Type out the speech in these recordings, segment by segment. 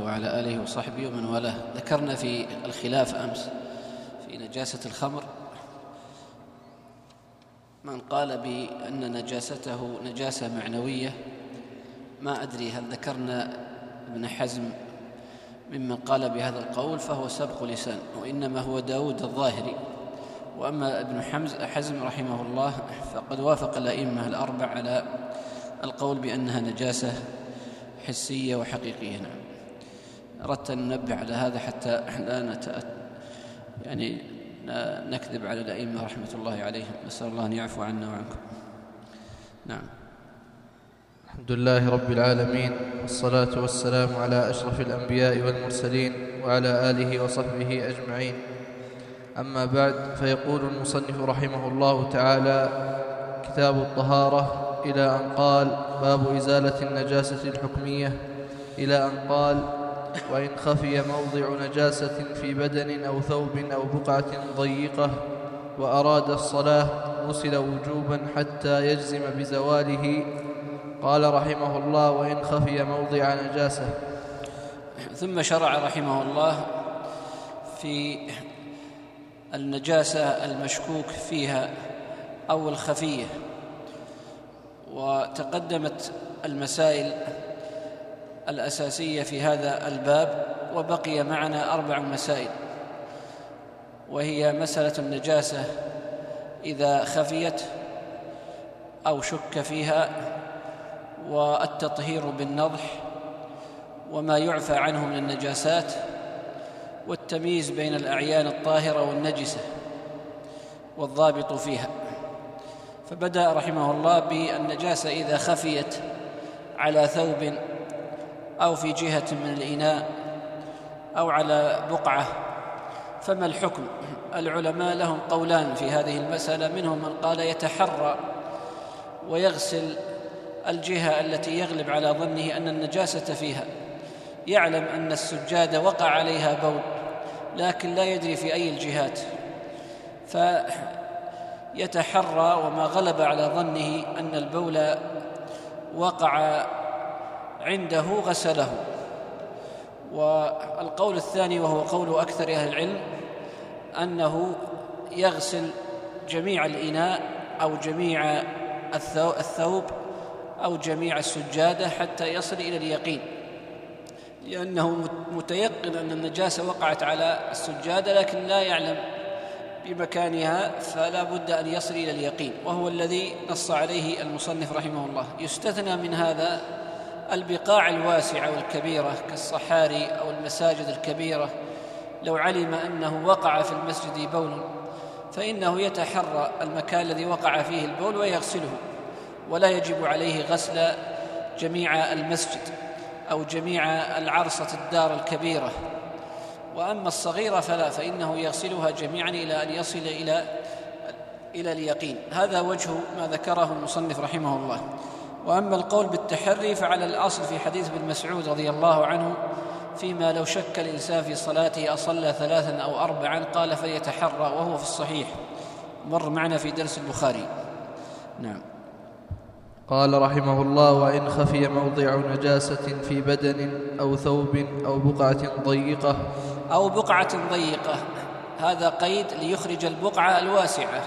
الله وعلى آله وصحبه ومن والاه. ذكرنا في الخلاف أمس في نجاسة الخمر من قال بأن نجاسته نجاسة معنوية. ما أدري هل ذكرنا ابن حزم ممن قال بهذا القول، فهو سبق لسان، وإنما هو داود الظاهري. وأما ابن حزم رحمه الله فقد وافق الأئمة الأربع على القول بأنها نجاسة حسية وحقيقية. نعم. أردت أن ننبه على هذا حتى لا نكذب على الأئمة رحمة الله عليهم. نسأل الله أن يعفو عنا وعنكم. نعم. الحمد لله رب العالمين، والصلاة والسلام على أشرف الأنبياء والمرسلين وعلى آله وصحبه أجمعين. أما بعد، فيقول المصنف رحمه الله تعالى: كتاب الطهارة، إلى أن قال: باب إزالة النجاسة الحكمية، إلى أن قال: وإن خفي موضع نجاسة في بدن أو ثوب أو بقعة ضيقة وأراد الصلاة غسل وجوبا حتى يجزم بزواله. قال رحمه الله: وإن خفي موضع نجاسة. ثم شرع رحمه الله في النجاسة المشكوك فيها أو الخفية، وتقدمت المسائل الأساسية في هذا الباب، وبقي معنا 4 مسائل، وهي مسألة النجاسة إذا خفيت أو شك فيها، والتطهير بالنضح، وما يعفى عنه من النجاسات، والتمييز بين الأعيان الطاهرة والنجسة والضابط فيها. فبدأ رحمه الله بالنجاسة إذا خفيت على ثوب أو في جهة من الإناء أو على بقعة، فما الحكم؟ العلماء لهم قولان في هذه المسألة. منهم من قال يتحرى ويغسل الجهة التي يغلب على ظنه أن النجاسة فيها، يعلم أن السجادة وقع عليها بول لكن لا يدري في أي الجهات، فيتحرى وما غلب على ظنه أن البول وقع عنده غسله. والقول الثاني، وهو قول أكثر أهل العلم، أنه يغسل جميع الإناء أو جميع الثوب أو جميع السجادة حتى يصل إلى اليقين، لأنه متيقن أن النجاسة وقعت على السجادة لكن لا يعلم بمكانها، فلا بد أن يصل إلى اليقين، وهو الذي نص عليه المصنف رحمه الله. يستثنى من هذا البقاع الواسعة والكبيرة كالصحاري أو المساجد الكبيرة، لو علم أنه وقع في المسجد بول فإنه يتحرى المكان الذي وقع فيه البول ويغسله، ولا يجب عليه غسل جميع المسجد أو جميع العرصة الدار الكبيرة. وأما الصغيرة فلا، فإنه يغسلها جميعا إلى أن يصل إلى اليقين. هذا وجه ما ذكره المصنف رحمه الله. وأما القول بالتحري فعلى الأصل في حديث ابن مسعود رضي الله عنه فيما لو شك الإنسان في صلاته أصلى 3 أو 4، قال فليتحرى، وهو في الصحيح، مر معنا في درس البخاري. نعم. قال رحمه الله: وإن خفي موضع نجاسة في بدن أو ثوب أو بقعة ضيقة. أو بقعة ضيقة، هذا قيد ليخرج البقعة الواسعة،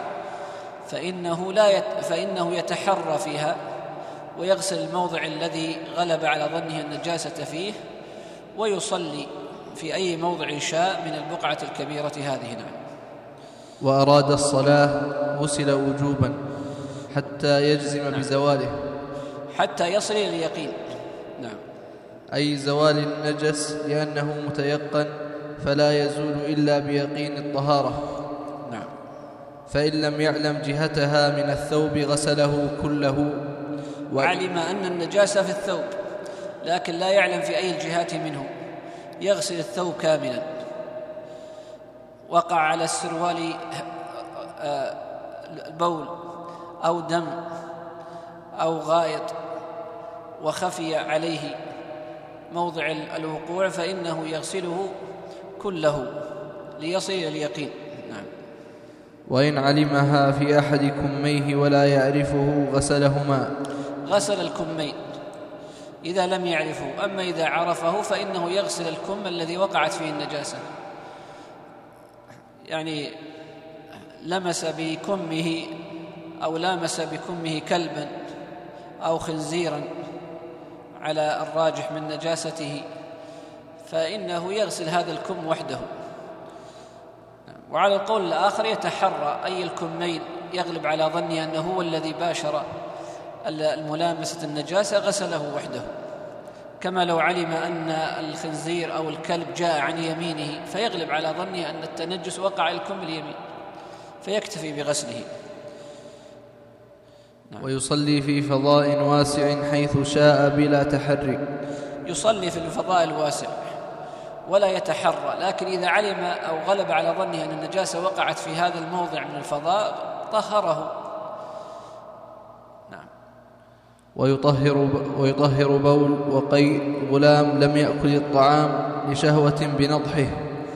فإنه يتحرى فيها ويغسل الموضع الذي غلب على ظنه النجاسة فيه، ويصلي في أي موضع شاء من البقعة الكبيرة هذه. نعم. وأراد الصلاة غسل وجوبا حتى يجزم بزواله، حتى يصل إلى اليقين. نعم. أي زوال النجس، لأنه متيقن فلا يزول إلا بيقين الطهارة. نعم. فإن لم يعلم جهتها من الثوب غسله كله. علم أن النجاسة في الثوب لكن لا يعلم في أي الجهات منه، يغسل الثوب كاملا. وقع على السروال بول أو دم أو غائط وخفي عليه موضع الوقوع، فإنه يغسله كله ليصل إلى اليقين. نعم. وإن علمها في أحد كميه ولا يعرفه غسلهما. غسل الكمين، إذا لم يعرفه. أما إذا عرفه فإنه يغسل الكم الذي وقعت فيه النجاسة، يعني لمس بكمه أو لامس بكمه كلبا أو خنزيرا على الراجح من نجاسته، فإنه يغسل هذا الكم وحده. وعلى القول الآخر يتحرى أي الكمين يغلب على ظنه أنه هو الذي باشر الملامسة النجاسة غسله وحده، كما لو علم أن الخنزير أو الكلب جاء عن يمينه فيغلب على ظنه أن التنجس وقع الكم اليمين فيكتفي بغسله. ويصلي في فضاء واسع حيث شاء بلا تحري. يصلي في الفضاء الواسع ولا يتحرى، لكن إذا علم أو غلب على ظنه أن النجاسة وقعت في هذا الموضع من الفضاء طهره. نعم. ويطهر بول وقيء غلام لم يأكل الطعام لشهوة بنضحه.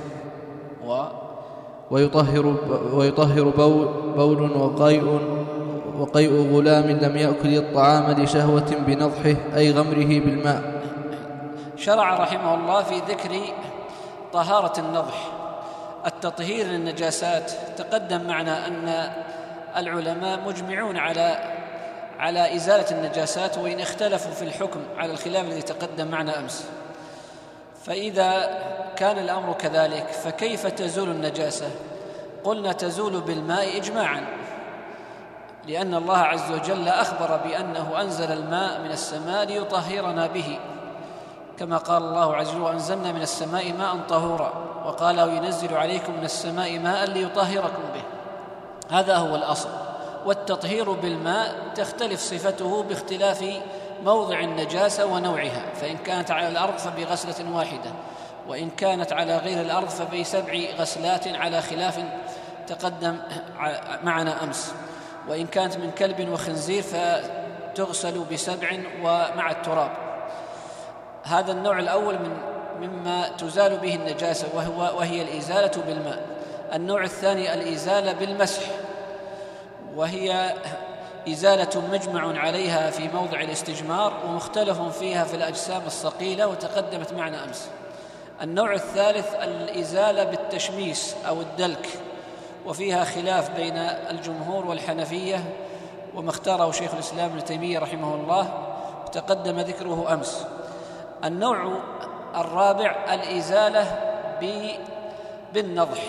ويطهر بول وقيء غلام لم يأكل الطعام لشهوة بنضحه أي غمره بالماء. شرع رحمه الله في ذكر طهارة النضح، التطهير للنجاسات. تقدم معنا أن العلماء مجمعون على إزالة النجاسات، وإن اختلفوا في الحكم على الخلاف الذي تقدم معنا أمس. فإذا كان الأمر كذلك فكيف تزول النجاسة؟ قلنا تزول بالماء إجماعا، لأن الله عز وجل أخبر بأنه أنزل الماء من السماء ليطهرنا به، كما قال الله عز وجل: وأنزلنا من السماء ماء طهورا، وقال: وينزل عليكم من السماء ماء ليطهركم به. هذا هو الأصل. والتطهير بالماء تختلف صفته باختلاف موضع النجاسة ونوعها، فإن كانت على الأرض فبغسلة واحدة، وإن كانت على غير الأرض فب7 غسلات على خلاف تقدم معنا أمس، وإن كانت من كلب وخنزير فتغسل ب7 ومع التراب. هذا النوع الأول مما تزال به النجاسة وهي الإزالة بالماء. النوع الثاني الإزالة بالمسح، وهي إزالة مجمع عليها في موضع الاستجمار ومختلف فيها في الأجسام الصقيلة وتقدمت معنا أمس. النوع الثالث الإزالة بالتشميس أو الدلك، وفيها خلاف بين الجمهور والحنفية، وما اختاره شيخ الإسلام ابن تيمية رحمه الله تقدم ذكره أمس. النوع الرابع الإزالة بالنضح،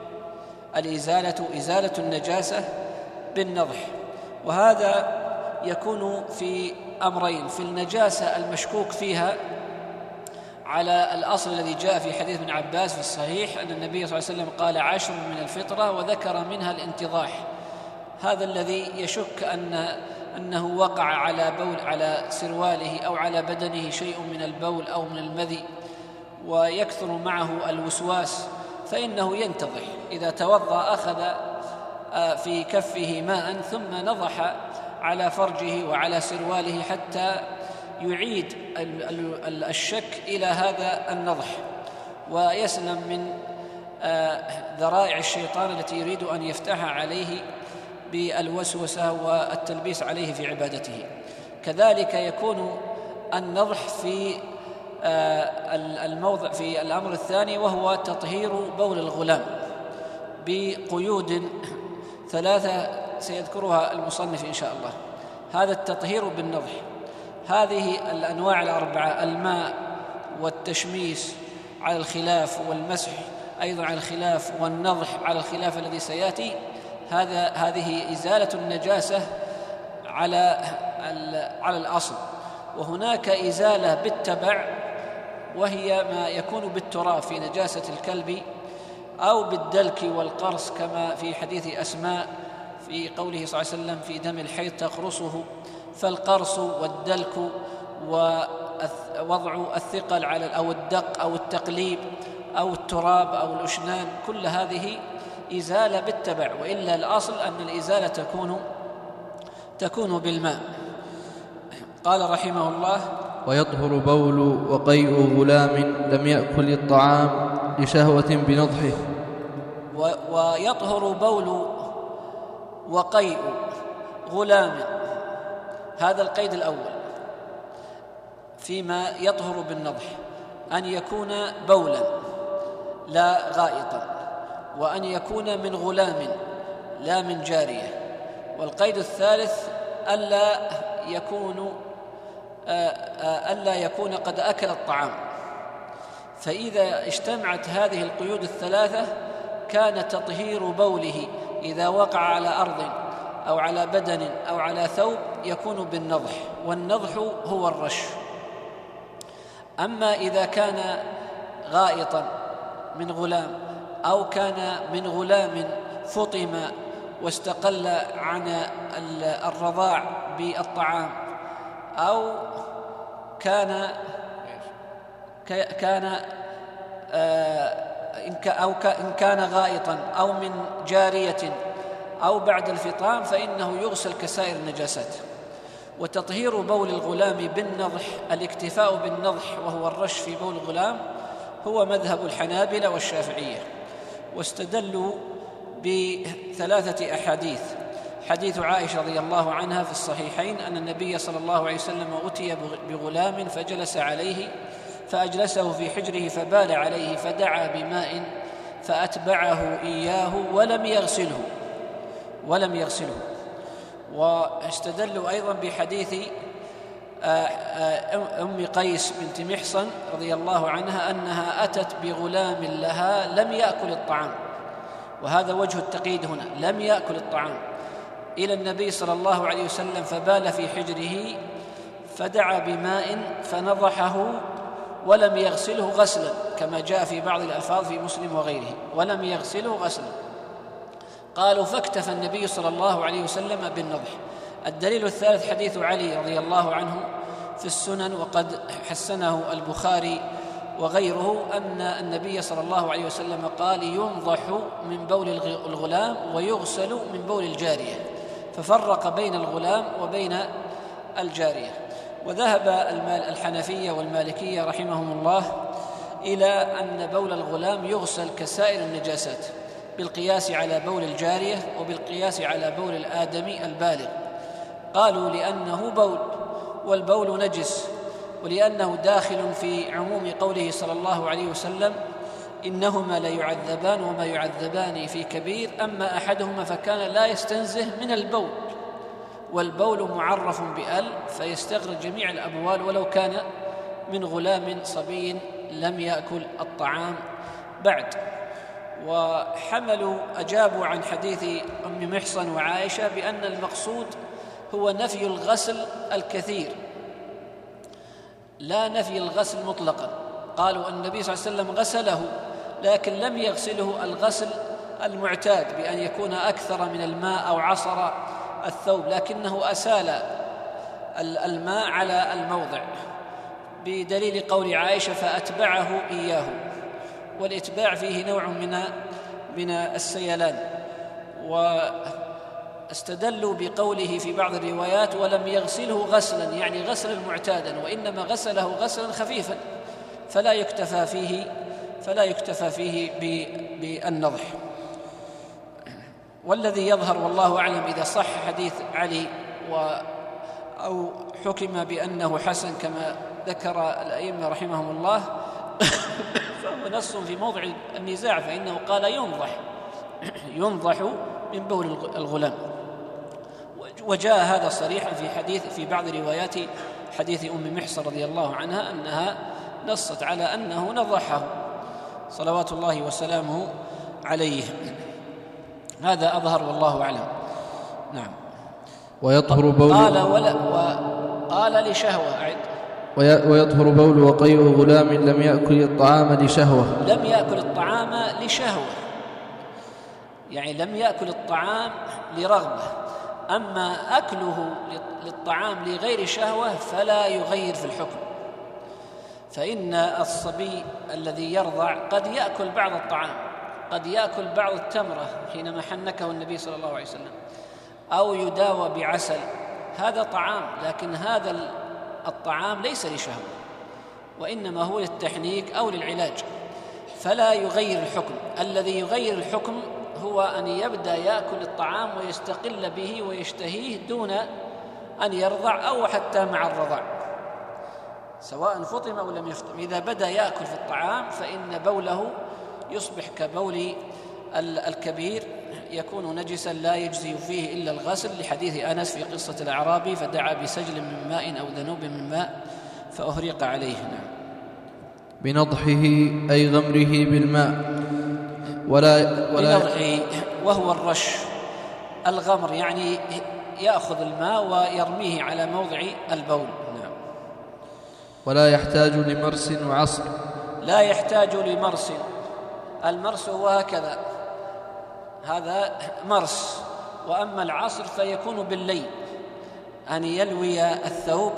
إزالة النجاسة بالنضح، وهذا يكون في أمرين: في النجاسة المشكوك فيها على الأصل الذي جاء في حديث ابن عباس في الصحيح أن النبي صلى الله عليه وسلم قال 10 من الفطرة وذكر منها الانتضاح. هذا الذي يشك أنه وقع على سرواله أو على بدنه شيء من البول أو من المذي ويكثر معه الوسواس، فإنه ينتضح. إذا توضأ أخذ في كفه ماء ثم نضح على فرجه وعلى سرواله حتى يعيد الشك إلى هذا النضح ويسلم من ذرائع الشيطان التي يريد أن يفتحها عليه بالوسوسة والتلبيس عليه في عبادته. كذلك يكون النضح في الموضع في الأمر الثاني، وهو تطهير بول الغلام بقيود 3 سيذكرها المصنف إن شاء الله. هذا التطهير بالنضح. هذه الأنواع الأربعة: الماء والتشميس على الخلاف، والمسح أيضا على الخلاف، والنضح على الخلاف الذي سيأتي، هذه إزالة النجاسة على الأصل. وهناك إزالة بالتبع، وهي ما يكون بالتراب في نجاسة الكلب، أو بالدلك والقرص كما في حديث أسماء في قوله صلى الله عليه وسلم: في دم الحيض تقرصه. فالقرص والدلك ووضع الثقل أو الدق أو التقليب أو التراب أو الأشنان، كل هذه إزالة بالتبع، وإلا الأصل أن الإزالة تكون بالماء. قال رحمه الله: ويطهر بول وقيء غلام لم يأكل الطعام لشهوة بنضحه. ويطهر بول وقيء غلام، هذا القيد الأول. فيما يطهر بالنضح أن يكون بولا لا غائطا، وأن يكون من غلام لا من جارية. والقيد الثالث ألا يكون قد أكل الطعام. فإذا اجتمعت هذه القيود الثلاثة كان تطهير بوله إذا وقع على أرض أو على بدن أو على ثوب يكون بالنضح، والنضح هو الرش. أما إذا كان غائطا من غلام أو كان من غلام فطم واستقل عن الرضاع بالطعام، أو كان إن كان غائطا أو من جارية أو بعد الفطام فإنه يغسل كسائر النجاسات. وتطهير بول الغلام بالنضح، الاكتفاء بالنضح وهو الرش في بول الغلام، هو مذهب الحنابلة والشافعية. واستدلوا بثلاثة أحاديث: حديث عائشة رضي الله عنها في الصحيحين أن النبي صلى الله عليه وسلم أتي بغلام فجلس عليه فأجلسه في حجره فبال عليه فدعا بماء فأتبعه إياه ولم يغسله. واستدلوا أيضا بحديث أم قيس بنت محصن رضي الله عنها أنها أتت بغلام لها لم يأكل الطعام، وهذا وجه التقييد هنا، لم يأكل الطعام، إلى النبي صلى الله عليه وسلم فبال في حجره فدعا بماء فنضحه ولم يغسله غسلا، كما جاء في بعض الألفاظ في مسلم وغيره، ولم يغسله غسلا. قالوا فاكتفى النبي صلى الله عليه وسلم بالنضح. الدليل الثالث حديث علي رضي الله عنه في السنن وقد حسنه البخاري وغيره أن النبي صلى الله عليه وسلم قال ينضح من بول الغلام ويغسل من بول الجارية، ففرق بين الغلام وبين الجارية. وذهب الحنفية والمالكية رحمهم الله إلى أن بول الغلام يغسل كسائر النجاسات بالقياس على بول الجارية وبالقياس على بول الآدمي البالغ. قالوا لأنه بول، والبول نجس، ولأنه داخل في عموم قوله صلى الله عليه وسلم إنهما ليعذبان وما يعذبان في كبير، أما أحدهما فكان لا يستنزه من البول، والبول معرف بأل فيستغرق جميع الأبوال ولو كان من غلام صبي لم يأكل الطعام بعد. أجابوا عن حديث أم محصن وعائشة بأن المقصود هو نفي الغسل الكثير لا نفي الغسل مطلقا. قالوا النبي صلى الله عليه وسلم غسله لكن لم يغسله الغسل المعتاد بأن يكون أكثر من الماء أو عصر الثوب، لكنه أسال الماء على الموضع، بدليل قول عائشة فأتبعه إياه. والإتباع فيه نوع من السيلان. واستدلوا بقوله في بعض الروايات ولم يغسله غسلا، يعني غسلا معتادا، وإنما غسله غسلا خفيفا فلا يكتفى فيه بالنضح. والذي يظهر والله أعلم إذا صح حديث علي أو حكم بأنه حسن كما ذكر الأئمة رحمهم الله فهو نص في موضع النزاع، فإنه قال ينضح من بول الغلام. وجاء هذا صريحا في بعض روايات حديث أم محصن رضي الله عنها أنها نصت على أنه نضحه صلوات الله وسلامه عليه. هذا أظهر والله أعلم. نعم. ويطهر بول قال لشهوة ويطهر بول وقيء غلام لم يأكل الطعام لشهوة، يعني لم يأكل الطعام لرغبة. أما أكله للطعام لغير شهوة فلا يغير في الحكم، فإن الصبي الذي يرضع قد يأكل بعض الطعام، قد يأكل بعض التمرة حينما حنكه النبي صلى الله عليه وسلم، أو يداوى بعسل، هذا طعام، لكن هذا الطعام ليس لشهوة وإنما هو للتحنيك أو للعلاج، فلا يغير الحكم. الذي يغير الحكم هو أن يبدأ يأكل الطعام ويستقل به ويشتهيه دون أن يرضع أو حتى مع الرضع. سواء فطم أو لم يفطم. إذا بدأ يأكل في الطعام فإن بوله يصبح كبول الكبير، يكون نجسا لا يجزي فيه إلا الغسل، لحديث أنس في قصة الأعرابي فدعا بسجل من ماء أو ذنوب من ماء فأهريق عليه. بنضحه أي غمره بالماء بنضحه وهو الرش. الغمر يعني يأخذ الماء ويرميه على موضع البول. ولا يحتاج لمرس وعصر. لا يحتاج لمرس. المرس هو هكذا، هذا مرس. وأما العصر فيكون بالليل، أن يلوي الثوب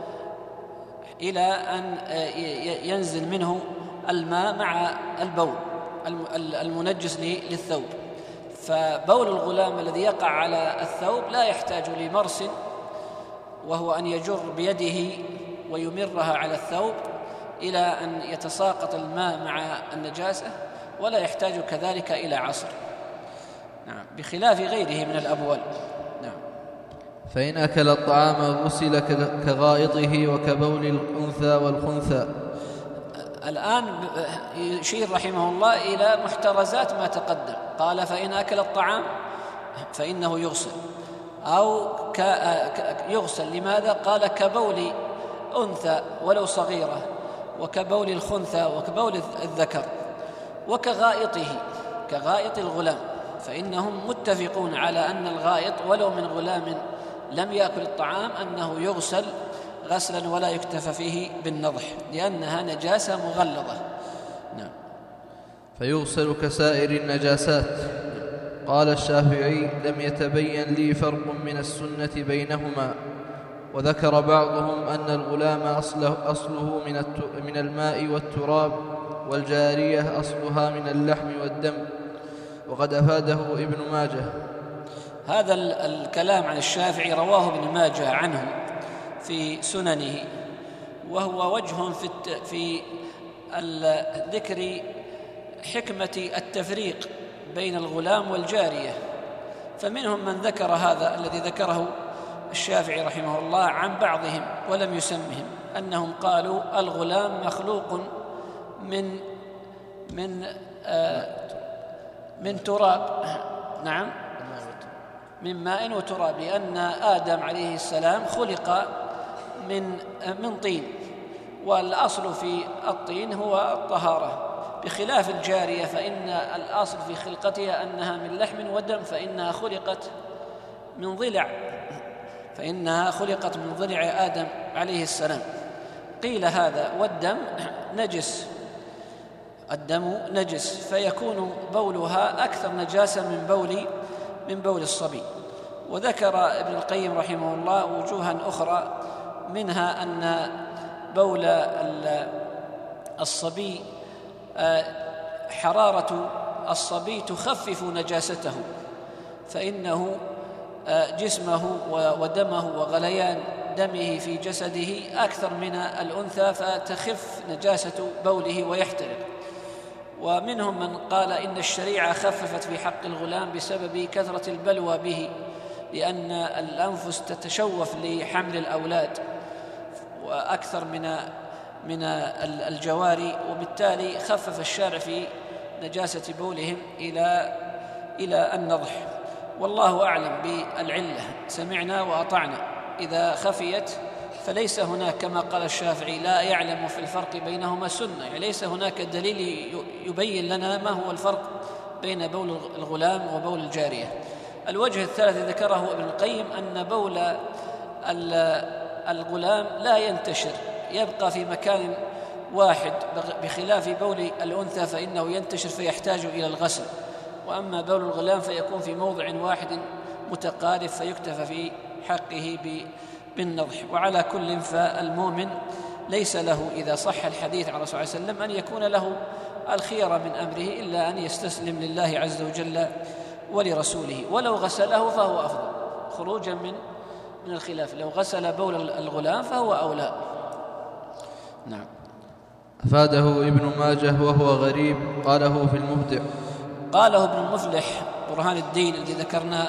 إلى أن ينزل منه الماء مع البول المنجس للثوب. فبول الغلام الذي يقع على الثوب لا يحتاج لمرس، وهو أن يجر بيده ويمرها على الثوب إلى أن يتساقط الماء مع النجاسة، ولا يحتاج كذلك إلى عصر. نعم، بخلاف غيره من الأبوال. نعم. فإن أكل الطعام غسل كغائطه وكبول الأنثى والخنثى. الآن يشير رحمه الله إلى محترزات ما تقدم. قال فإن أكل الطعام فإنه يغسل، أو يغسل. لماذا؟ قال كبول أنثى ولو صغيرة، وكبول الخنثى، وكبول الذكر، وكغائطه، كغائط الغلام. فإنهم متفقون على أن الغائط ولو من غلام لم يأكل الطعام أنه يغسل غسلا ولا يكتفى فيه بالنضح، لأنها نجاسة مغلظة. نعم. فيغسل كسائر النجاسات. قال الشافعي لم يتبين لي فرق من السنة بينهما. وذكر بعضهم أن الغلام أصله من الماء والتراب، والجارية أصلها من اللحم والدم، وقد أفاده ابن ماجه. هذا الكلام عن الشافعي رواه ابن ماجه عنه في سننه، وهو وجه في ذكر حكمة التفريق بين الغلام والجارية. فمنهم من ذكر هذا الذي ذكره الشافعي رحمه الله عن بعضهم ولم يسمهم، أنهم قالوا الغلام مخلوق من تراب. نعم، من ماء وتراب، لأن آدم عليه السلام خلق من طين، والأصل في الطين هو الطهارة، بخلاف الجارية فإن الأصل في خلقتها أنها من لحم ودم، فإنها خلقت من ضلع آدم عليه السلام. قيل هذا، والدم نجس، الدم نجس، فيكون بولها أكثر نجاسة من بول الصبي. وذكر ابن القيم رحمه الله وجوها أخرى، منها أن بول الصبي حرارة الصبي تخفف نجاسته، فإنه جسمه ودمه وغليان دمه في جسده أكثر من الأنثى، فتخف نجاسة بوله ويحترق. ومنهم من قال إن الشريعة خففت في حق الغلام بسبب كثرة البلوى به، لأن الأنفس تتشوف لحمل الأولاد وأكثر من الجواري، وبالتالي خفف الشارع في نجاسة بولهم إلى النضح. والله أعلم بالعلة، سمعنا وأطعنا. إذا خفيت فليس هناك كما قال الشافعي لا يعلم في الفرق بينهما سنة، يعني ليس هناك دليل يبين لنا ما هو الفرق بين بول الغلام وبول الجارية. الوجه الثالث ذكره ابن القيم أن بول الغلام لا ينتشر، يبقى في مكان واحد، بخلاف بول الأنثى فإنه ينتشر فيحتاج إلى الغسل. وأما بول الغلام فيكون في موضع واحد متقارب فيكتفى في حقه بالنضح. وعلى كل فالمؤمن ليس له إذا صح الحديث عن رسول الله صلى الله عليه وسلم أن يكون له الخير من أمره إلا أن يستسلم لله عز وجل ولرسوله. ولو غسله فهو أفضل، خروجا من الخلاف. لو غسل بول الغلام فهو أولى. نعم. أفاده ابن ماجه وهو غريب، قاله في المبدع. قاله ابن المفلح برهان الدين الذي ذكرنا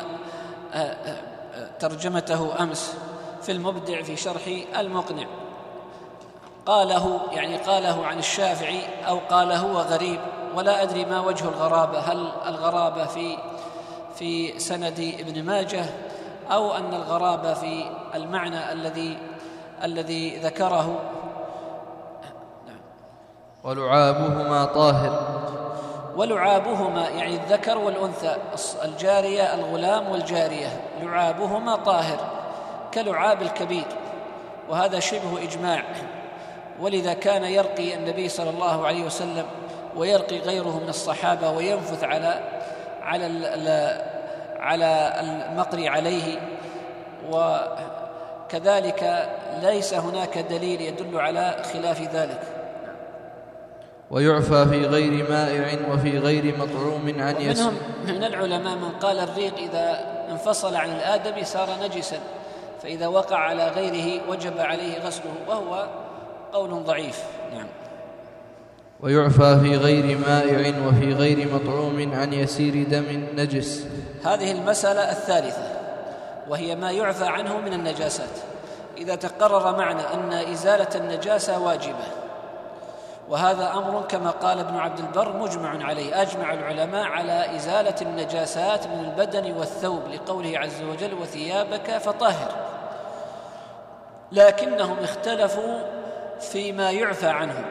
ترجمته أمس في المبدع في شرح المقنع. قاله يعني قاله عن الشافعي أو قال هو غريب، ولا أدري ما وجه الغرابة، هل الغرابة في سند ابن ماجه، أو أن الغرابة في المعنى الذي ذكره. ولعابهما طاهر. ولعابهما يعني الذكر والأنثى، الجارية الغلام والجارية، لعابهما طاهر كلعاب الكبير، وهذا شبه إجماع. ولذا كان يرقي النبي صلى الله عليه وسلم ويرقي غيره من الصحابة وينفث على المقري عليه، وكذلك ليس هناك دليل يدل على خلاف ذلك. ويعفى في غير مائع وفي غير مطعوم عن يسر. ومنهم من العلماء من قال الريق إذا انفصل عن الآدمي صار نجسا، فإذا وقع على غيره وجب عليه غسله، وهو قول ضعيف. نعم. ويعفى في غير مائع وفي غير مطعوم عن يسير دم نجس. هذه المسألة الثالثة، وهي ما يعفى عنه من النجاسات. إذا تقرر معنا أن إزالة النجاسة واجبة، وهذا أمر كما قال ابن عبد البر مجمع عليه، أجمع العلماء على إزالة النجاسات من البدن والثوب، لقوله عز وجل وثيابك فطهر. لكنهم اختلفوا فيما يعفى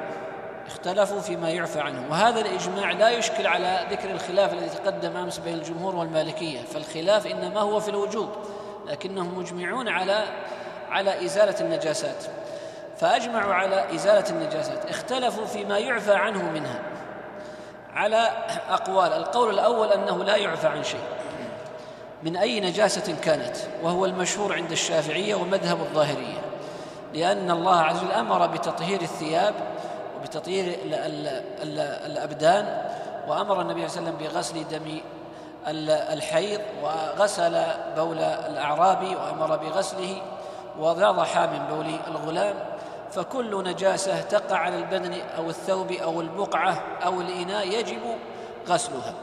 عنه، وهذا الإجماع لا يشكل على ذكر الخلاف الذي تقدم أمس بين الجمهور والمالكية، فالخلاف إنما هو في الوجوب، لكنهم مجمعون على إزالة النجاسات. فأجمعوا على إزالة النجاسات، اختلفوا فيما يعفى عنه منها على أقوال. القول الأول أنه لا يعفى عن شيء من أي نجاسة كانت، وهو المشهور عند الشافعية ومذهب الظاهرية، لأن الله عز وجل أمر بتطهير الثياب وبتطهير الأبدان، وأمر النبي صلى الله عليه وسلم بغسل دم الحيض، وغسل بول الأعرابي وأمر بغسله، وضح من بول الغلام. فكل نجاسة تقع على البدن أو الثوب أو البقعة أو الإناء يجب غسلها.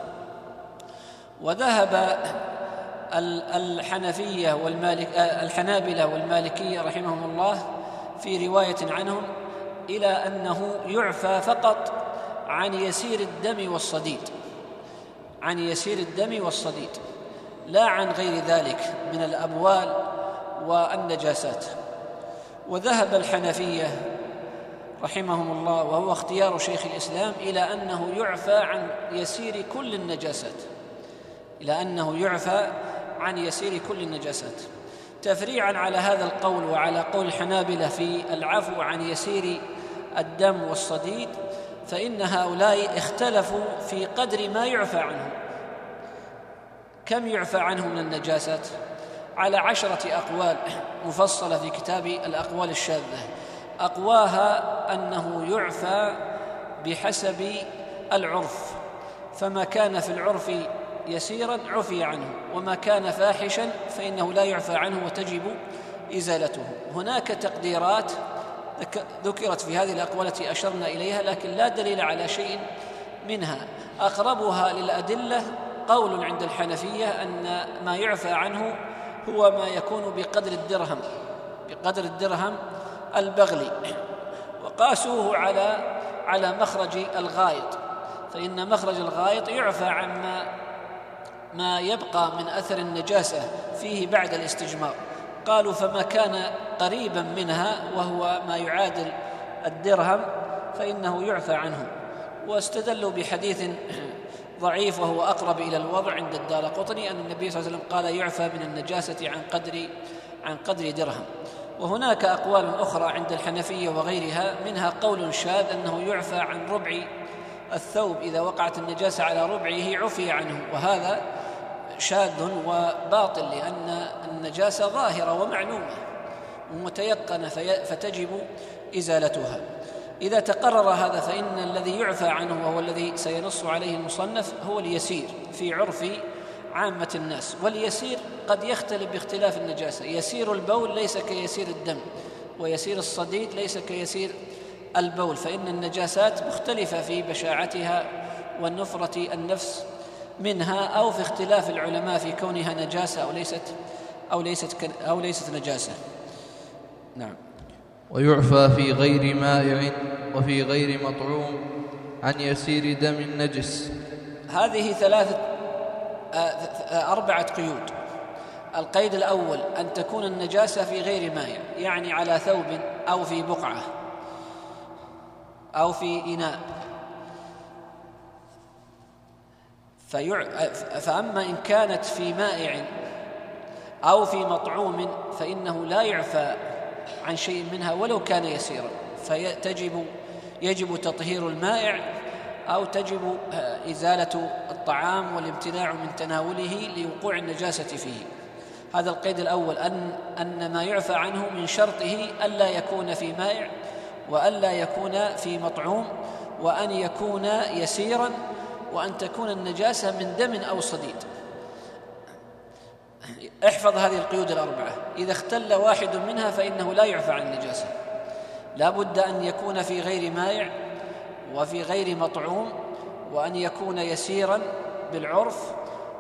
وذهب الحنابلة والمالكية رحمهم الله في رواية عنهم إلى أنه يعفى فقط عن يسير الدم والصديد، لا عن غير ذلك من الأبوال والنجاسات. وذهب الحنفية رحمهم الله، وهو اختيار شيخ الإسلام، إلى أنه يعفى عن يسير كل النجاسات، تفريعا على هذا القول وعلى قول الحنابلة في العفو عن يسير الدم والصديد. فإن هؤلاء اختلفوا في قدر ما يعفى عنه. كم يعفى عنه من النجاسات؟ على 10 أقوال مفصلة في كتاب الأقوال الشاذة. أقواها أنه يعفى بحسب العرف، فما كان في العرف يسيرا عفي عنه، وما كان فاحشا فإنه لا يعفى عنه وتجب إزالته. هناك تقديرات ذكرت في هذه الأقوال التي أشرنا إليها، لكن لا دليل على شيء منها. أقربها للأدلة قول عند الحنفية أن ما يعفى عنه هو ما يكون بقدر الدرهم البغلي، وقاسوه على مخرج الغائط، فإن مخرج الغائط يعفى عن ما يبقى من أثر النجاسة فيه بعد الاستجمار. قالوا فما كان قريبا منها وهو ما يعادل الدرهم فإنه يعفى عنه، واستدلوا بحديث ضعيف وهو أقرب إلى الوضع عند الدارقطني أن النبي صلى الله عليه وسلم قال يعفى من النجاسة عن قدر درهم. وهناك أقوال أخرى عند الحنفية وغيرها، منها قول شاذ أنه يعفى عن ربع الثوب، إذا وقعت النجاسة على ربعه عفي عنه، وهذا شاذ وباطل، لأن النجاسة ظاهرة ومعلومة ومتيقنة فتجب إزالتها. إذا تقرر هذا فإن الذي يعفى عنه وهو الذي سينص عليه المصنف هو اليسير في عرف عامة الناس. واليسير قد يختلف باختلاف النجاسة، يسير البول ليس كيسير الدم، ويسير الصديد ليس كيسير البول، فإن النجاسات مختلفة في بشاعتها والنفرة النفس منها، أو في اختلاف العلماء في كونها نجاسة أو ليست نجاسة. نعم. ويعفى في غير مائع وفي غير مطعوم عن يسير دم نجس. هذه 4 قيود. القيد الأول أن تكون النجاسة في غير مائع، يعني على ثوب أو في بقعة أو في إناء. فأما إن كانت في مائع أو في مطعوم فإنه لا يعفى عن شيء منها ولو كان يسيرا، يجب تطهير المائع أو تجب إزالة الطعام والامتناع من تناوله لوقوع النجاسة فيه. هذا القيد الأول، أن ما يعفى عنه من شرطه ألا يكون في مائع وألا يكون في مطعوم وأن يكون يسيرا وأن تكون النجاسة من دم أو صديد. احفظ هذه القيود 4. إذا اختل واحد منها فإنه لا يعفى عن النجاسة. لا بد أن يكون في غير مائع وفي غير مطعوم وأن يكون يسيرا بالعرف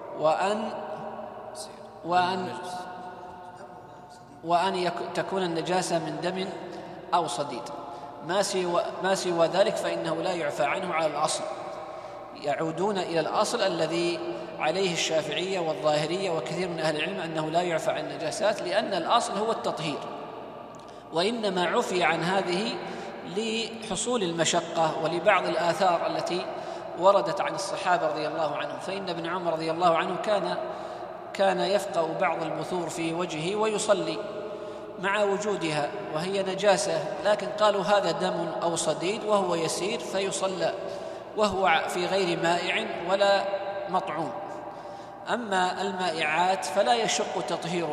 وأن تكون النجاسة من دم أو صديد. ما سوى ذلك فإنه لا يعفى عنه على الأصل. يعودون إلى الأصل الذي عليه الشافعية والظاهرية وكثير من أهل العلم، أنه لا يعفى عن النجاسات، لأن الأصل هو التطهير، وإنما عفي عن هذه لحصول المشقة ولبعض الآثار التي وردت عن الصحابة رضي الله عنهم. فإن ابن عمر رضي الله عنه كان يفقأ بعض البثور في وجهه ويصلي مع وجودها وهي نجاسة، لكن قالوا هذا دم أو صديد وهو يسير فيصلى وهو في غير مائع ولا مطعوم. أما المائعات فلا يشق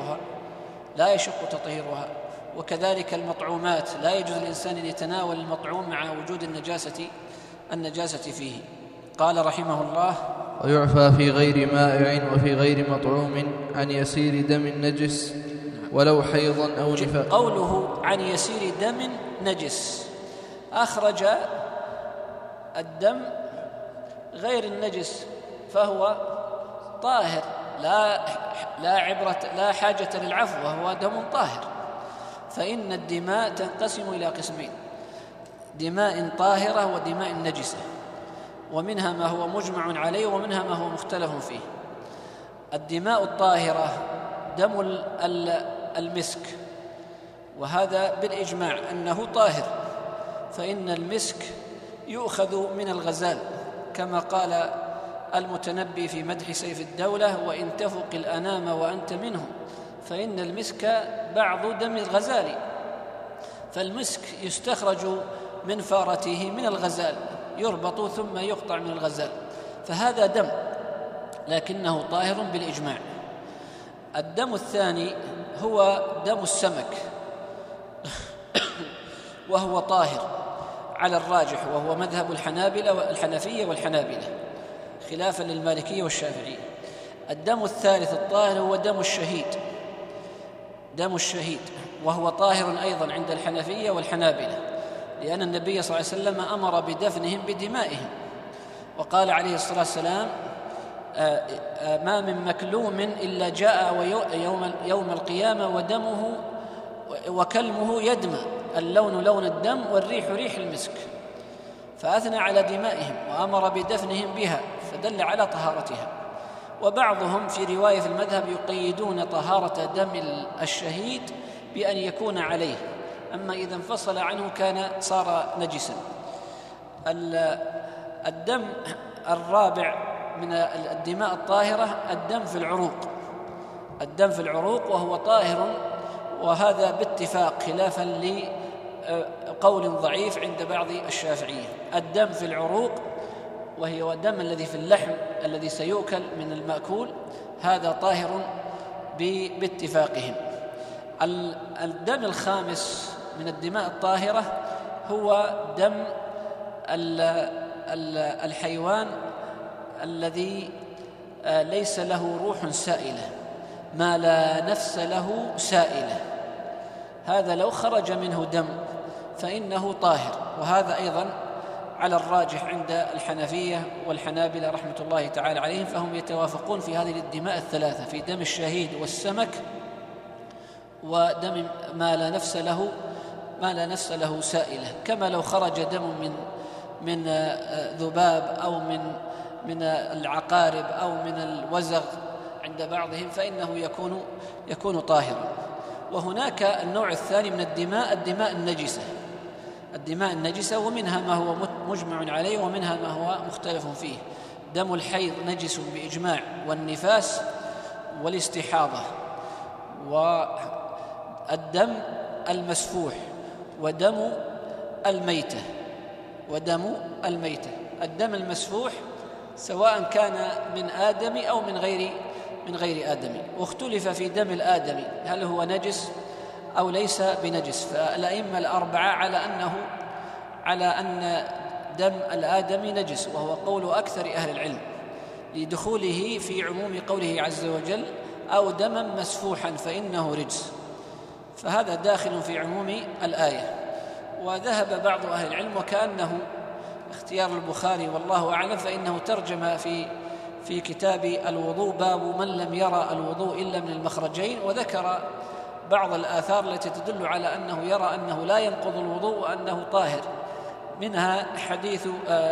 تطهيرها، وكذلك المطعومات لا يجوز الإنسان أن يتناول المطعوم مع وجود النجاسة فيه. قال رحمه الله: ويعفى في غير مائع وفي غير مطعوم عن يسير دم نجس ولو حيضا أو نفاق. قوله عن يسير دم نجس، أخرج الدم غير النجس فهو طاهر، لا حاجة للعفو، وهو دم طاهر. فإن الدماء تنقسم إلى قسمين: دماء طاهرة ودماء نجسة، ومنها ما هو مجمع عليه ومنها ما هو مختلف فيه. الدماء الطاهرة دم المسك، وهذا بالإجماع أنه طاهر، فإن المسك يؤخذ من الغزال كما قال المتنبي في مدح سيف الدولة: وإن تفق الأنام وأنت منهم، فإن المسك بعض دم الغزال. فالمسك يستخرج من فارته من الغزال، يربط ثم يقطع من الغزال، فهذا دم لكنه طاهر بالإجماع. الدم الثاني هو دم السمك وهو طاهر على الراجح، وهو مذهب الحنفية والحنابلة خلافا للمالكية والشافعية. الدم الثالث الطاهر هو دم الشهيد، وهو طاهر أيضا عند الحنفية والحنابلة، لأن النبي صلى الله عليه وسلم أمر بدفنهم بدمائهم، وقال عليه الصلاة والسلام: ما من مكلوم إلا جاء يوم القيامة ودمه وكلمه يدمى، اللون لون الدم والريح ريح المسك. فأثنى على دمائهم وأمر بدفنهم بها، فدل على طهارتها. وبعضهم في رواية في المذهب يقيدون طهارة دم الشهيد بأن يكون عليه، أما إذا انفصل عنه صار نجسا. الدم الرابع من الدماء الطاهرة الدم في العروق وهو طاهر، وهذا باتفاق خلافا لقول ضعيف عند بعض الشافعية. الدم في العروق وهي الدم الذي في اللحم الذي سيؤكل من المأكول، هذا طاهر باتفاقهم. الدم الخامس من الدماء الطاهرة هو دم الحيوان الذي ليس له روح سائلة، ما لا نفس له سائلة، هذا لو خرج منه دم فإنه طاهر. وهذا أيضا على الراجح عند الحنفية والحنابلة رحمة الله تعالى عليهم، فهم يتوافقون في هذه الدماء الثلاثة، في دم الشهيد والسمك ودم ما لا نفس له ما لا نفس له سائلة، كما لو خرج دم من ذباب أو من العقارب أو من الوزغ عند بعضهم فإنه يكون طاهرا. وهناك النوع الثاني من الدماء النجسة، ومنها ما هو مجمع عليه ومنها ما هو مختلف فيه. دم الحيض نجس بإجماع، والنفاس والاستحاضة، والدم المسفوح، ودم الميتة. الدم المسفوح سواء كان من آدم أو من غير آدم، واختلف في دم الآدمي هل هو نجس أو ليس بنجس. فالأئمة الأربعة على أن دم الآدمي نجس، وهو قول أكثر أهل العلم لدخوله في عموم قوله عز وجل أو دما مسفوحا فإنه رجس، فهذا داخل في عموم الآية. وذهب بعض أهل العلم وكأنه اختيار البخاري والله أعلم، فإنه ترجم في كتاب الوضوء باب من لم يرى الوضوء إلا من المخرجين، وذكر بعض الآثار التي تدل على أنه يرى أنه لا ينقض الوضوء وأنه طاهر، منها حديث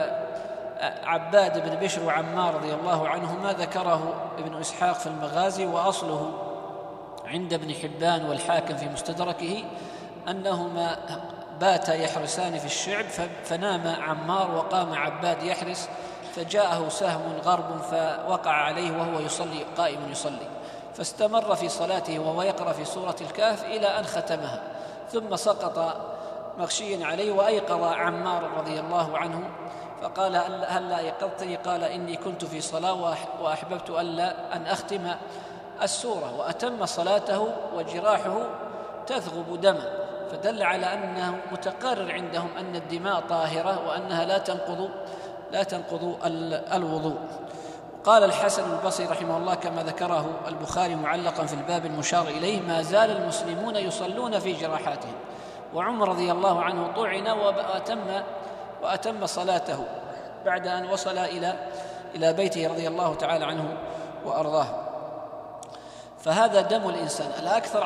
عباد بن بشر وعمار رضي الله عنهما ذكره ابن إسحاق في المغازي، وأصله عند ابن حبان والحاكم في مستدركه، أنهما باتا يحرسان في الشعب، فنام عمار وقام عباد يحرس، فجاءه سهم غرب فوقع عليه وهو قائم يصلي، فاستمر في صلاته وهو يقرأ في سورة الكهف إلى أن ختمها، ثم سقط مغشيا عليه وأيقظ عمار رضي الله عنه فقال هل لا أيقظتني؟ قال إني كنت في صلاة وأحببت أن أختم السورة، وأتم صلاته وجراحه تثغب دما، فدل على أنه متقرر عندهم أن الدماء طاهرة وأنها لا تنقض الوضوء. قال الحسن البصري رحمه الله كما ذكره البخاري معلقا في الباب المشار إليه: ما زال المسلمون يصلون في جراحاتهم. وعمر رضي الله عنه طعن وأتم صلاته بعد أن وصل إلى بيته رضي الله تعالى عنه وأرضاه. فهذا دم الإنسان الأكثر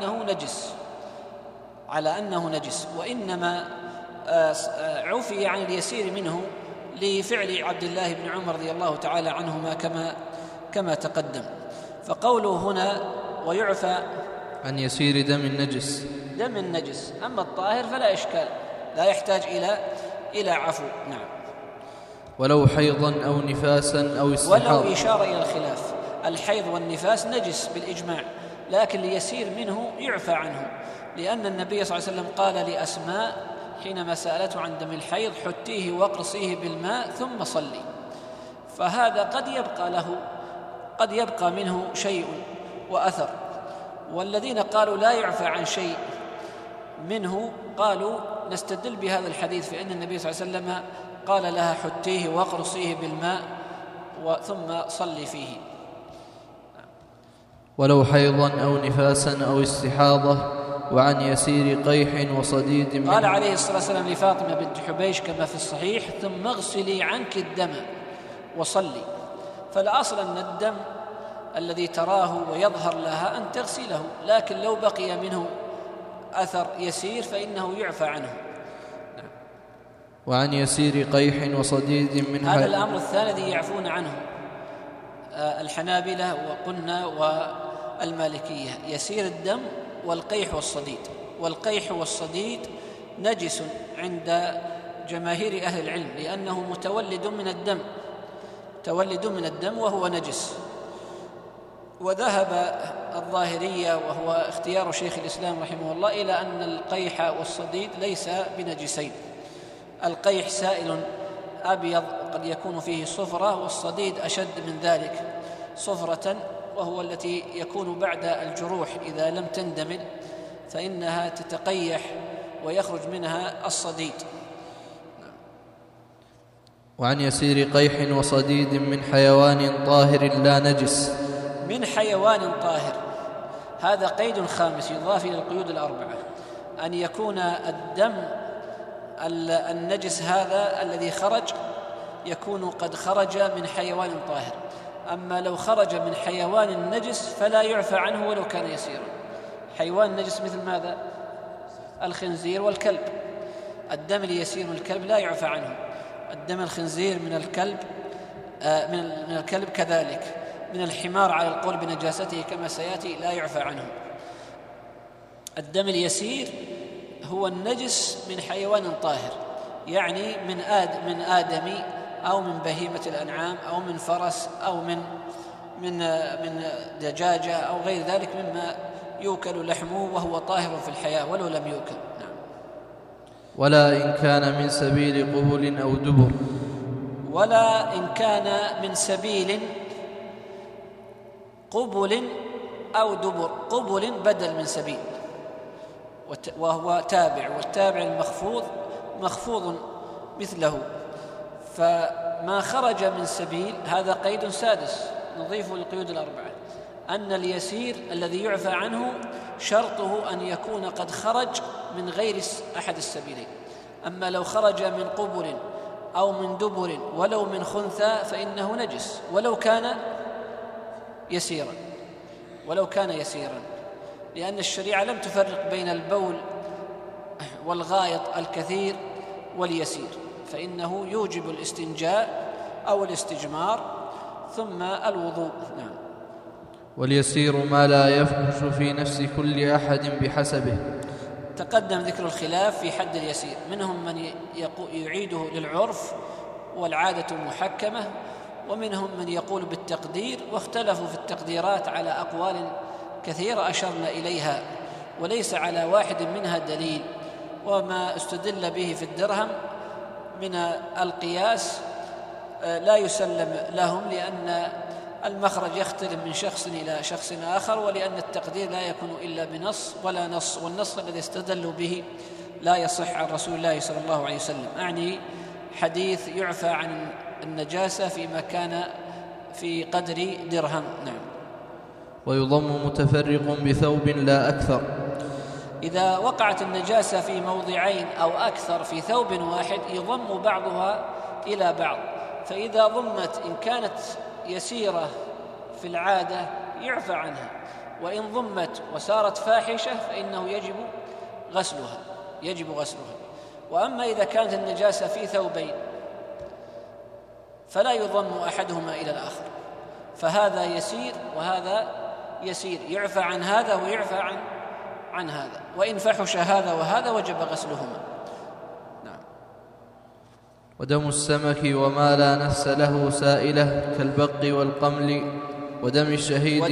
على أنه نجس، وإنما عفي عن اليسير منه لفعل عبد الله بن عمر رضي الله تعالى عنهما كما تقدم. فقوله هنا ويعفى عن يسير دم النجس، أما الطاهر فلا إشكال، لا يحتاج إلى عفو. نعم. ولو حيضا أو نفاسا أو استحاضة. ولو إشارة إلى الخلاف، الحيض والنفاس نجس بالإجماع، لكن ليسير منه يعفى عنه، لأن النبي صلى الله عليه وسلم قال لأسماء حينما سألته عن دم الحيض: حتيه واقرصيه بالماء ثم صلي. فهذا قد يبقى منه شيء وأثر، والذين قالوا لا يعفى عن شيء منه قالوا نستدل بهذا الحديث في أن النبي صلى الله عليه وسلم قال لها: حتيه واقرصيه بالماء ثم صلي فيه. ولو حيضا أو نفاسا أو استحاضة وعن يسير قيح وصديد قال عليه الصلاة والسلام لفاطمة بنت حبيش كما في الصحيح: ثم اغسلي عنك الدم وصلي. فالأصل أن الدم الذي تراه ويظهر لها أن تغسله، لكن لو بقي منه أثر يسير فإنه يعفى عنه. وعن يسير قيح وصديد من هذا الأمر الثاني الذي يعفون عنه الحنابلة وقلنا والمالكية: يسير الدم والقيح والصديد. والقيح والصديد نجس عند جماهير أهل العلم، لأنه متولد من الدم وهو نجس. وذهب الظاهرية وهو اختيار شيخ الإسلام رحمه الله إلى أن القيح والصديد ليس بنجسين. القيح سائل أبيض قد يكون فيه صفرة، والصديد أشد من ذلك صفرة، وهو التي يكون بعد الجروح إذا لم تندمل فإنها تتقيح ويخرج منها الصديد. وعن يسير قيح وصديد من حيوان طاهر لا نجس. من حيوان طاهر، هذا قيد خامس يضاف إلى القيود الأربعة، أن يكون الدم النجس هذا الذي خرج يكون قد خرج من حيوان طاهر. أما لو خرج من حيوان نجس فلا يعفى عنه ولو كان يسيرا. حيوان نجس مثل ماذا؟ الخنزير والكلب. الدم اليسير من الكلب لا يعفى عنه، الدم الخنزير من الكلب كذلك، من الحمار على القول بنجاسته كما سيأتي لا يعفى عنه. الدم اليسير هو النجس من حيوان طاهر، يعني من آدمي أو من بهيمة الأنعام أو من فرس أو من دجاجة أو غير ذلك مما يؤكل لحمه وهو طاهر في الحياة ولو لم يؤكل. نعم. ولا إن كان من سبيل قبل أو دبر. ولا إن كان من سبيل قبل أو دبر. قبل بدل من سبيل وهو تابع، والتابع المخفوض مخفوض مثله، فما خرج من سبيل هذا قيد سادس نضيفه للقيود الأربعة، أن اليسير الذي يعفى عنه شرطه أن يكون قد خرج من غير أحد السبيلين. أما لو خرج من قبل أو من دبر ولو من خنثى فإنه نجس ولو كان يسيرا، لأن الشريعة لم تفرق بين البول والغائط الكثير واليسير، فإنه يوجب الاستنجاء أو الاستجمار ثم الوضوء. نعم. واليسير ما لا يفحش في نفس كل أحد بحسبه. تقدم ذكر الخلاف في حد اليسير، منهم من يعيده للعرف والعادة محكمة، ومنهم من يقول بالتقدير، واختلفوا في التقديرات على أقوال كثيرة أشرنا إليها، وليس على واحد منها دليل. وما استدل به في الدرهم من القياس لا يسلم لهم، لأن المخرج يختلف من شخص إلى شخص آخر، ولأن التقدير لا يكون إلا بنص ولا نص، والنص الذي استدلوا به لا يصح عن رسول الله صلى الله عليه وسلم، أعني حديث يعفى عن النجاسة فيما كان في قدر درهم. نعم. ويضم متفرق بثوب لا أكثر. إذا وقعت النجاسة في موضعين أو أكثر في ثوب واحد يضم بعضها إلى بعض، فإذا ضمت إن كانت يسيرة في العادة يعفى عنها، وإن ضمت وصارت فاحشة فإنه يجب غسلها. وأما إذا كانت النجاسة في ثوبين فلا يضم أحدهما إلى الآخر، فهذا يسير وهذا يسير، يعفى عن هذا ويعفى عن هذا، وإن فحش هذا وهذا وجب غسلهما. نعم. ودم السمك وما لا نفس له سائلة كالبق والقمل ودم الشهيد.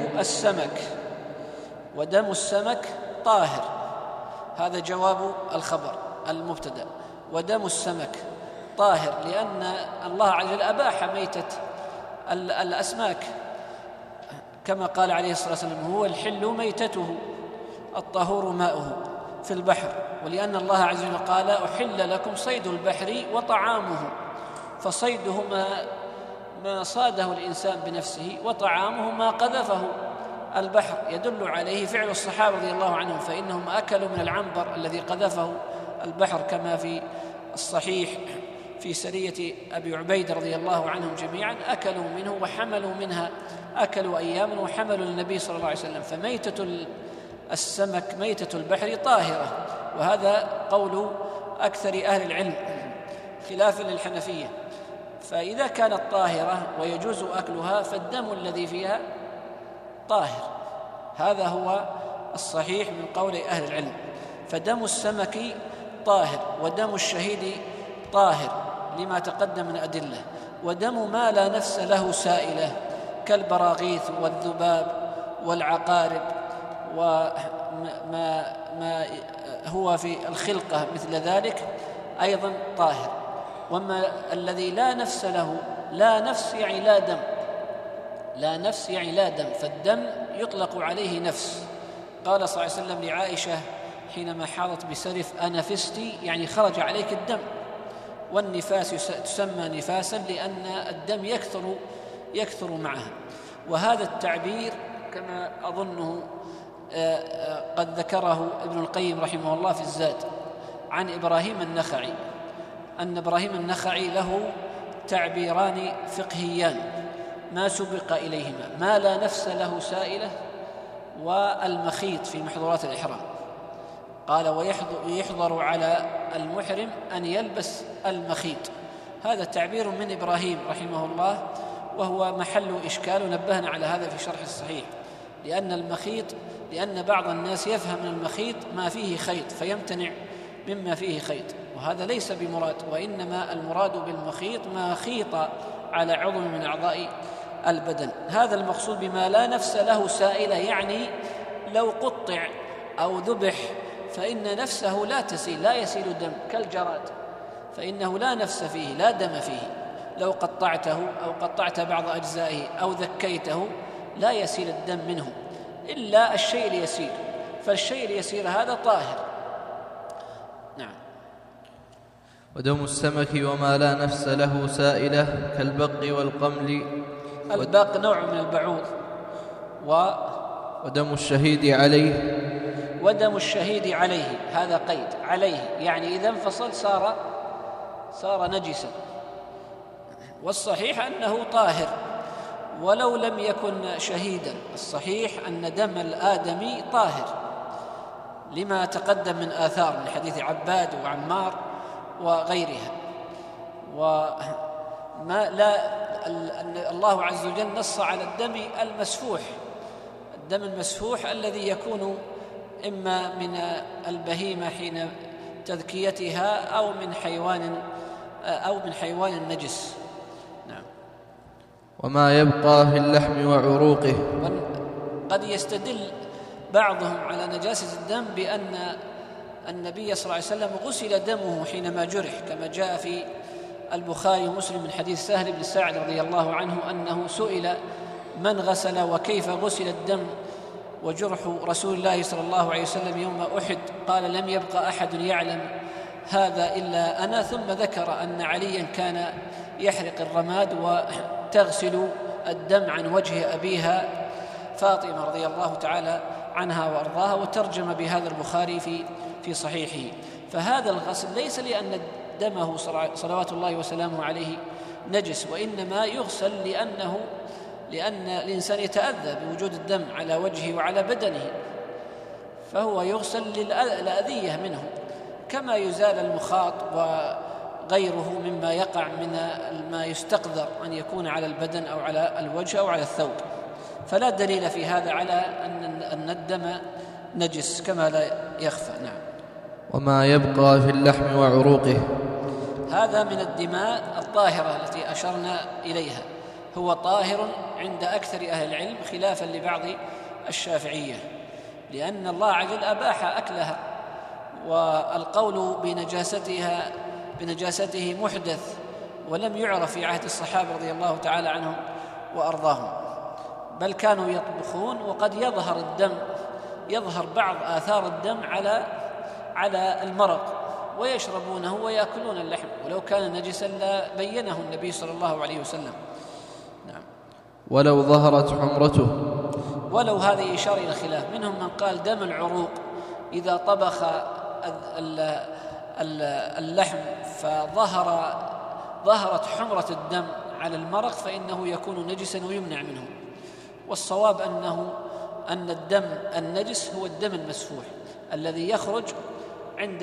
ودم السمك طاهر، هذا جواب الخبر المبتدأ. ودم السمك طاهر لأن الله عز وجل أباح ميتة الأسماك، كما قال عليه الصلاة والسلام: هو الحل ميتته الطهور ماؤه في البحر. ولأن الله عز وجل قال: أحل لكم صيد البحر وطعامه، فصيده ما صاده الإنسان بنفسه، وطعامه ما قذفه البحر، يدل عليه فعل الصحابة رضي الله عنهم، فإنهم أكلوا من العنبر الذي قذفه البحر، كما في الصحيح في سرية أبي عبيد رضي الله عنهم جميعا، أكلوا منه وحملوا منها، أكلوا أياما وحملوا للنبي صلى الله عليه وسلم. فميتة السمك ميتة البحر طاهرة، وهذا قول أكثر أهل العلم خلافا للحنفية. فإذا كانت طاهرة ويجوز أكلها فالدم الذي فيها طاهر، هذا هو الصحيح من قول أهل العلم. فدم السمك طاهر، ودم الشهيد طاهر لما تقدم من أدلة. ودم ما لا نفس له سائلة كالبراغيث والذباب والعقارب وما هو في الخلقة مثل ذلك أيضا طاهر. وما الذي لا نفس له، لا نفس يعني لا دم، لا نفس يعني لا دم، فالدم يطلق عليه نفس. قال صلى الله عليه وسلم لعائشة حينما حاضت بسرف: أنفستي، يعني خرج عليك الدم. والنفاس تسمى نفاسا لأن الدم يكثر معها. وهذا التعبير كما أظنه قد ذكره ابن القيم رحمه الله في الزاد عن إبراهيم النخعي، أن إبراهيم النخعي له تعبيران فقهيان ما سبق إليهما: ما لا نفس له سائلة، والمخيط في محظورات الإحرام. قال ويحضر على المحرم أن يلبس المخيط. هذا تعبير من إبراهيم رحمه الله، وهو محل إشكال، نبهنا على هذا في شرح الصحيح. لأن بعض الناس يفهم من المخيط ما فيه خيط فيمتنع مما فيه خيط، وهذا ليس بمراد، وإنما المراد بالمخيط ما خيط على عضو من أعضاء البدن. هذا المقصود بما لا نفس له سائلة، يعني لو قطع أو ذبح فإن نفسه لا تسيل، لا يسيل دم كالجراد، فإنه لا نفس فيه لا دم فيه. لو قطعته أو قطعت بعض أجزائه أو ذكيته لا يسيل الدم منه إلا الشيء اليسير، فالشيء اليسير هذا طاهر. نعم. ودم السمك وما لا نفس له سائلة كالبق والقمل. البق نوع من البعوض. ودم الشهيد عليه. ودم الشهيد عليه، هذا قيد عليه، يعني إذا انفصل صار نجسا. والصحيح أنه طاهر ولو لم يكن شهيدا. الصحيح أن دم الآدمي طاهر لما تقدم من آثار من حديث عباد وعمار وغيرها. الله عز وجل نص على الدم المسفوح، الدم المسفوح الذي يكون إما من البهيمة حين تذكيتها أو من حيوان نجس. نعم. وما يبقى في اللحم وعروقه. قد يستدل بعضهم على نجاسة الدم بأن النبي صلى الله عليه وسلم غسل دمه حينما جرح، كما جاء في البخاري ومسلم من حديث سهل بن سعد رضي الله عنه أنه سئل من غسل وكيف غسل الدم وجرح رسول الله صلى الله عليه وسلم يوم أحد، قال لم يبقى أحد يعلم هذا إلا أنا. ثم ذكر أن عليا كان يحرق الرماد وتغسل الدم عن وجه أبيها فاطمة رضي الله تعالى عنها وأرضاها، وترجم بهذا البخاري في صحيحه. فهذا الغسل ليس لأن دمه صلوات الله وسلامه عليه نجس، وإنما يغسل لأن الإنسان يتأذى بوجود الدم على وجهه وعلى بدنه، فهو يغسل للأذية منه، كما يزال المخاط وغيره مما يقع من ما يستقذر أن يكون على البدن أو على الوجه أو على الثوب. فلا دليل في هذا على أن الدم نجس كما لا يخفى. نعم. وما يبقى في اللحم وعروقه. هذا من الدماء الطاهرة التي أشرنا إليها، هو طاهر عند أكثر أهل العلم خلافا لبعض الشافعية، لأن الله عز وجل أباح أكلها، والقول بنجاسته محدث ولم يعرف في عهد الصحابة رضي الله تعالى عنهم وأرضاهم، بل كانوا يطبخون وقد يظهر بعض آثار الدم على المرق ويشربونه ويأكلون اللحم، ولو كان نجسا لبينه النبي صلى الله عليه وسلم. نعم. ولو ظهرت حمرته. ولو هذه إشارة إلى الخلاف، منهم من قال دم العروق إذا طبخ اللحم فظهرت حمرة الدم على المرق فإنه يكون نجسا ويمنع منه. والصواب أن الدم النجس هو الدم المسفوح الذي يخرج عند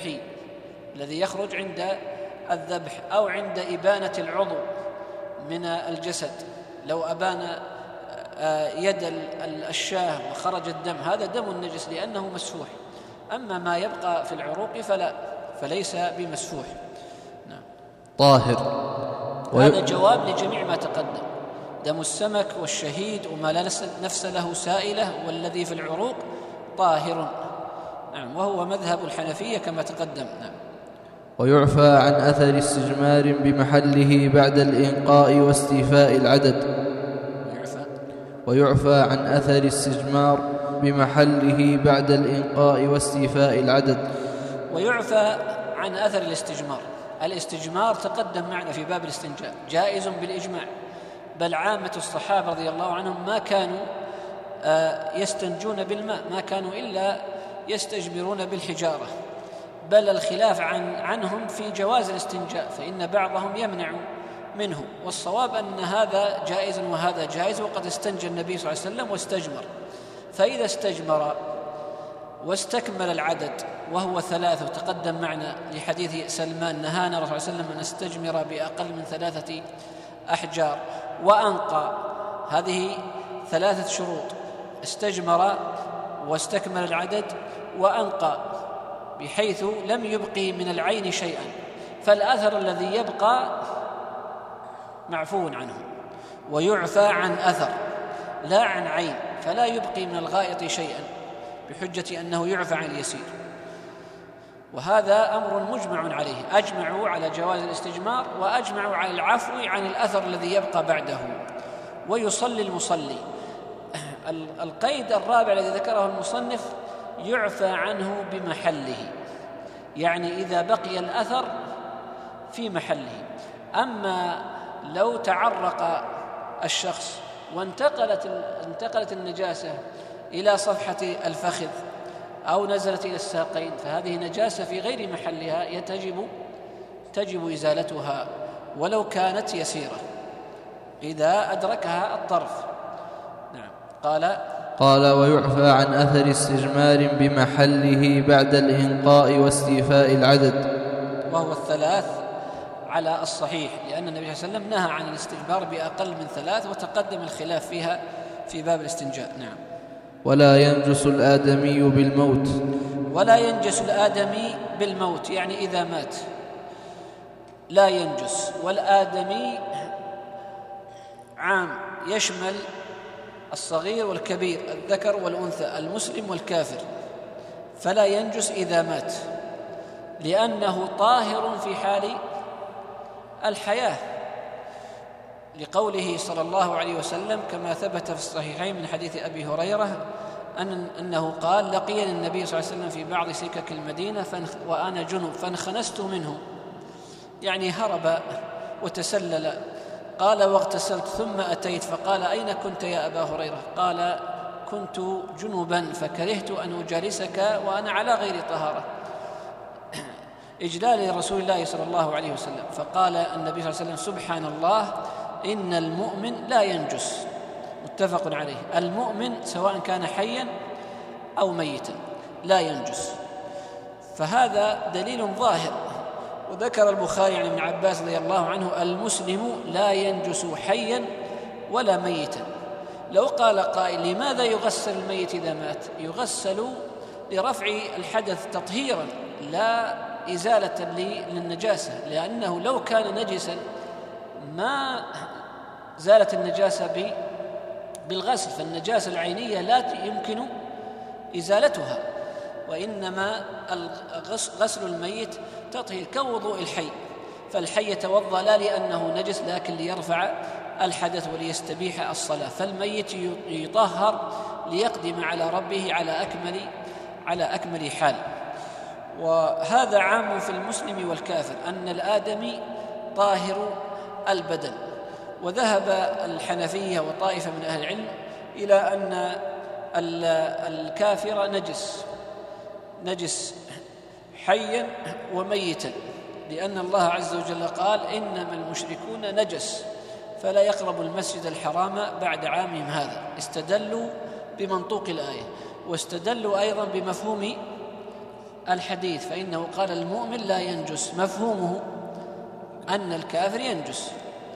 الذبح أو عند إبانة العضو من الجسد. لو أبان يد الشاة وخرج الدم هذا دم النجس لأنه مسفوح. أما ما يبقى في العروق فليس بمسفوح. نعم. طاهر. هذا جواب لجميع ما تقدم. دم السمك والشهيد وما لا نفس له سائلة والذي في العروق طاهر. نعم. وهو مذهب الحنفية كما تقدم. نعم. ويعفى عن أثر استجمار بمحله بعد الإنقاء واستيفاء العدد. ويعفى عن أثر استجمار بمحله بعد الإنقاء واستيفاء العدد. ويعفى عن أثر الاستجمار تقدم معنا في باب الاستنجاء، جائز بالإجماع، بل عامة الصحابة رضي الله عنهم ما كانوا يستنجون بالماء، ما كانوا إلا يستجمرون بالحجارة، بل الخلاف عنهم في جواز الاستنجاء، فإن بعضهم يمنع منه، والصواب أن هذا جائز وهذا جائز، وقد استنجى النبي صلى الله عليه وسلم واستجمر. فإذا استجمر واستكمل العدد وهو 3، وتقدم معنا لحديث سلمان نهانا الرسول صلى الله عليه وسلم أن نستجمر بأقل من 3 أحجار، وأنقى. هذه 3 شروط: استجمر واستكمل العدد وأنقى، بحيث لم يبقي من العين شيئا، فالأثر الذي يبقى معفو عنه، ويعفى عن أثر لا عن عين، فلا يبقي من الغائط شيئا بحجة أنه يعفى عن اليسير. وهذا أمر مجمع عليه، أجمعوا على جواز الاستجمار وأجمعوا على العفو عن الأثر الذي يبقى بعده. ويصلي المصلي. القيد الرابع الذي ذكره المصنف: يعفى عنه بمحله، يعني إذا بقي الأثر في محله. أما لو تعرق الشخص وانتقلت النجاسة إلى صفحة الفخذ أو نزلت إلى الساقين، فهذه نجاسة في غير محلها تجب إزالتها ولو كانت يسيرة إذا أدركها الطرف. نعم. قال: ويعفى عن أثر استجمار بمحله بعد الإنقاء واستيفاء العدد، وهو 3 على الصحيح، لأن النبي صلى الله عليه وسلم نهى عن الاستجمار بأقل من 3، وتقدم الخلاف فيها في باب الاستنجاء. نعم. ولا ينجس الآدمي بالموت. ولا ينجس الآدمي بالموت، يعني إذا مات لا ينجس. والآدمي عام، يشمل الصغير والكبير، الذكر والأنثى، المسلم والكافر، فلا ينجس إذا مات، لأنه طاهر في حال الحياة، لقوله صلى الله عليه وسلم كما ثبت في الصحيحين من حديث أبي هريرة أنه قال: لقيني النبي صلى الله عليه وسلم في بعض سكك المدينة وأنا جنب فانخنست منه، يعني هرب وتسلل. قال: واغتسلت ثم أتيت فقال: أين كنت يا أبا هريرة؟ قال: كنت جنبا فكرهت أن أجالسك وأنا على غير طهارة، إجلال لرسول الله صلى الله عليه وسلم. فقال النبي صلى الله عليه وسلم: سبحان الله، إن المؤمن لا ينجس. متفق عليه. المؤمن سواء كان حيا أو ميتا لا ينجس، فهذا دليل ظاهر. وذكر البخاري عن ابن عباس رضي الله عنه: المسلم لا ينجس حيا ولا ميتا. لو قال قائل: لماذا يغسل الميت إذا مات؟ يغسل لرفع الحدث تطهيرا لا إزالة للنجاسة، لأنه لو كان نجسا ما زالت النجاسة بالغسل، فالنجاسة العينية لا يمكن إزالتها، وإنما غسل الميت تطهير كوضوء الحي، فالحي يتوضأ لا لأنه نجس لكن ليرفع الحدث وليستبيح الصلاة، فالميت يطهر ليقدم على ربه على أكمل حال. وهذا عام في المسلم والكافر، أن الآدمي طاهر البدن. وذهب الحنفية وطائفة من أهل العلم إلى أن الكافر نجس حيا وميتا، لأن الله عز وجل قال: إنما المشركون نجس فلا يقربوا المسجد الحرام بعد عامهم هذا. استدلوا بمنطوق الآية، واستدلوا أيضا بمفهوم الحديث، فإنه قال: المؤمن لا ينجس، مفهومه أن الكافر ينجس،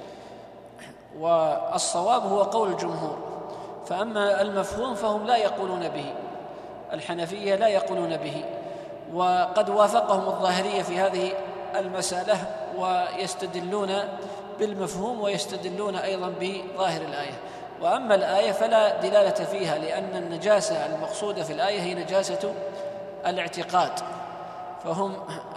والصواب هو قول الجمهور. فأما المفهوم فهم لا يقولون به، الحنفية لا يقولون به، وقد وافقهم الظاهرية في هذه المسألة، ويستدلون بالمفهوم ويستدلون أيضا بظاهر الآية. وأما الآية فلا دلالة فيها، لأن النجاسة المقصودة في الآية هي نجاسة الاعتقاد، فهم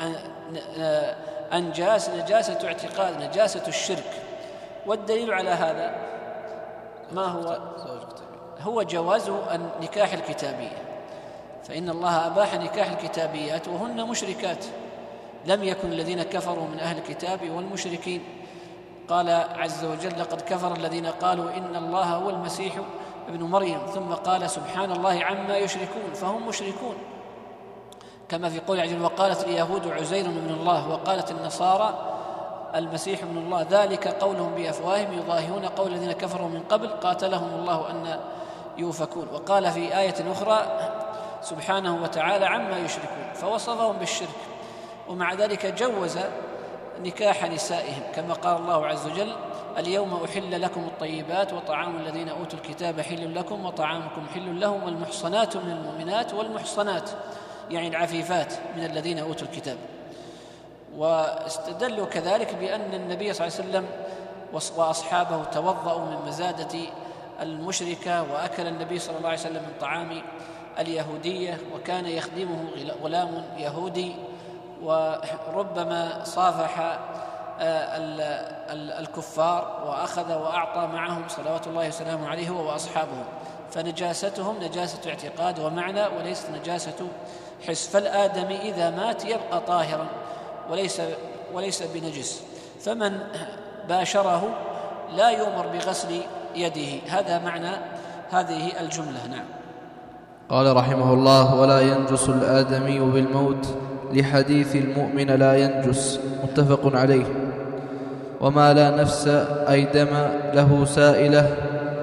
أنجاس نجاسة اعتقاد، نجاسة الشرك. والدليل على هذا ما هو جواز النكاح الكتابية، فإن الله أباح نكاح الكتابيات وهن مشركات، لم يكن الذين كفروا من أهل الكتاب والمشركين. قال عز وجل: لقد كفر الذين قالوا إن الله هو المسيح ابن مريم، ثم قال: سبحان الله عما يشركون، فهم مشركون. كما في قول عز وجل: وقالت اليهود عزير ابن الله، وقالت النصارى المسيح ابن الله، ذلك قولهم بأفواههم يضاهئون قول الذين كفروا من قبل قاتلهم الله أن يؤفكون. وقال في آية أخرى: سبحانه وتعالى عما يشركون، فوصفهم بالشرك، ومع ذلك جوز نكاح نسائهم كما قال الله عز وجل: اليوم أحل لكم الطيبات وطعام الذين أوتوا الكتاب حل لكم وطعامكم حل لهم والمحصنات من المؤمنات والمحصنات يعني العفيفات من الذين أوتوا الكتاب. واستدلوا كذلك بأن النبي صلى الله عليه وسلم وأصحابه توضأوا من مزادة المشركة، وأكل النبي صلى الله عليه وسلم من طعام اليهودية، وكان يخدمه غلام يهودي، وربما صافح الكفار وأخذ وأعطى معهم صلوات الله وسلامه عليه هو وأصحابه، فنجاستهم نجاسة اعتقاد ومعنى وليست نجاسة حس. فالآدمي إذا مات يبقى طاهرا وليس بنجس، فمن باشره لا يؤمر بغسل يده. هذا معنى هذه الجملة. نعم. قال رحمه الله: ولا ينجس الآدمي بالموت، لحديث المؤمن لا ينجس، متفق عليه. وما لا نفس أي دم له سائلة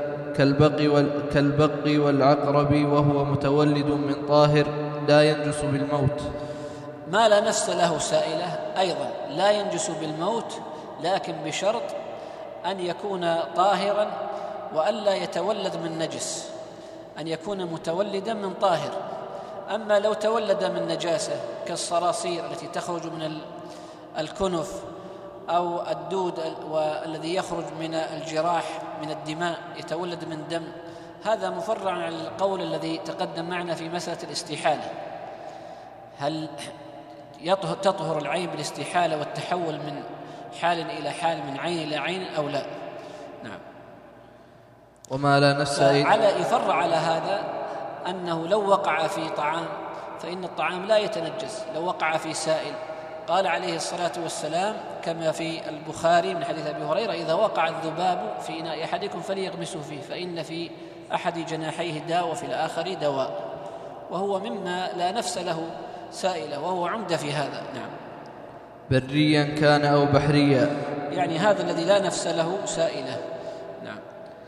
كالبق والعقرب وهو متولد من طاهر لا ينجس بالموت. ما لا نفس له سائلة أيضا لا ينجس بالموت، لكن بشرط أن يكون طاهرا وألا يتولد من نجس، أن يكون متولدا من طاهر. أما لو تولد من نجاسة كالصراصير التي تخرج من الكنف أو الدود والذي يخرج من الجراح من الدماء يتولد من دم، هذا مفرع عن القول الذي تقدم معنا في مسألة الاستحالة. هل تطهر العين بالاستحالة والتحول من حال إلى حال، من عين إلى عين، أو لا؟ نعم. وما لا نفس يفرع على هذا أنه لو وقع في طعام فإن الطعام لا يتنجس، لو وقع في سائل. قال عليه الصلاة والسلام كما في البخاري من حديث أبي هريرة: إذا وقع الذباب في إناء أحدكم فليغمسه فيه، فإن في أحد جناحيه داء وفي الآخر دواء، وهو مما لا نفس له سائلة، وهو عمدة في هذا. نعم. بريا كان أو بحريا، يعني هذا الذي لا نفس له سائلة. نعم.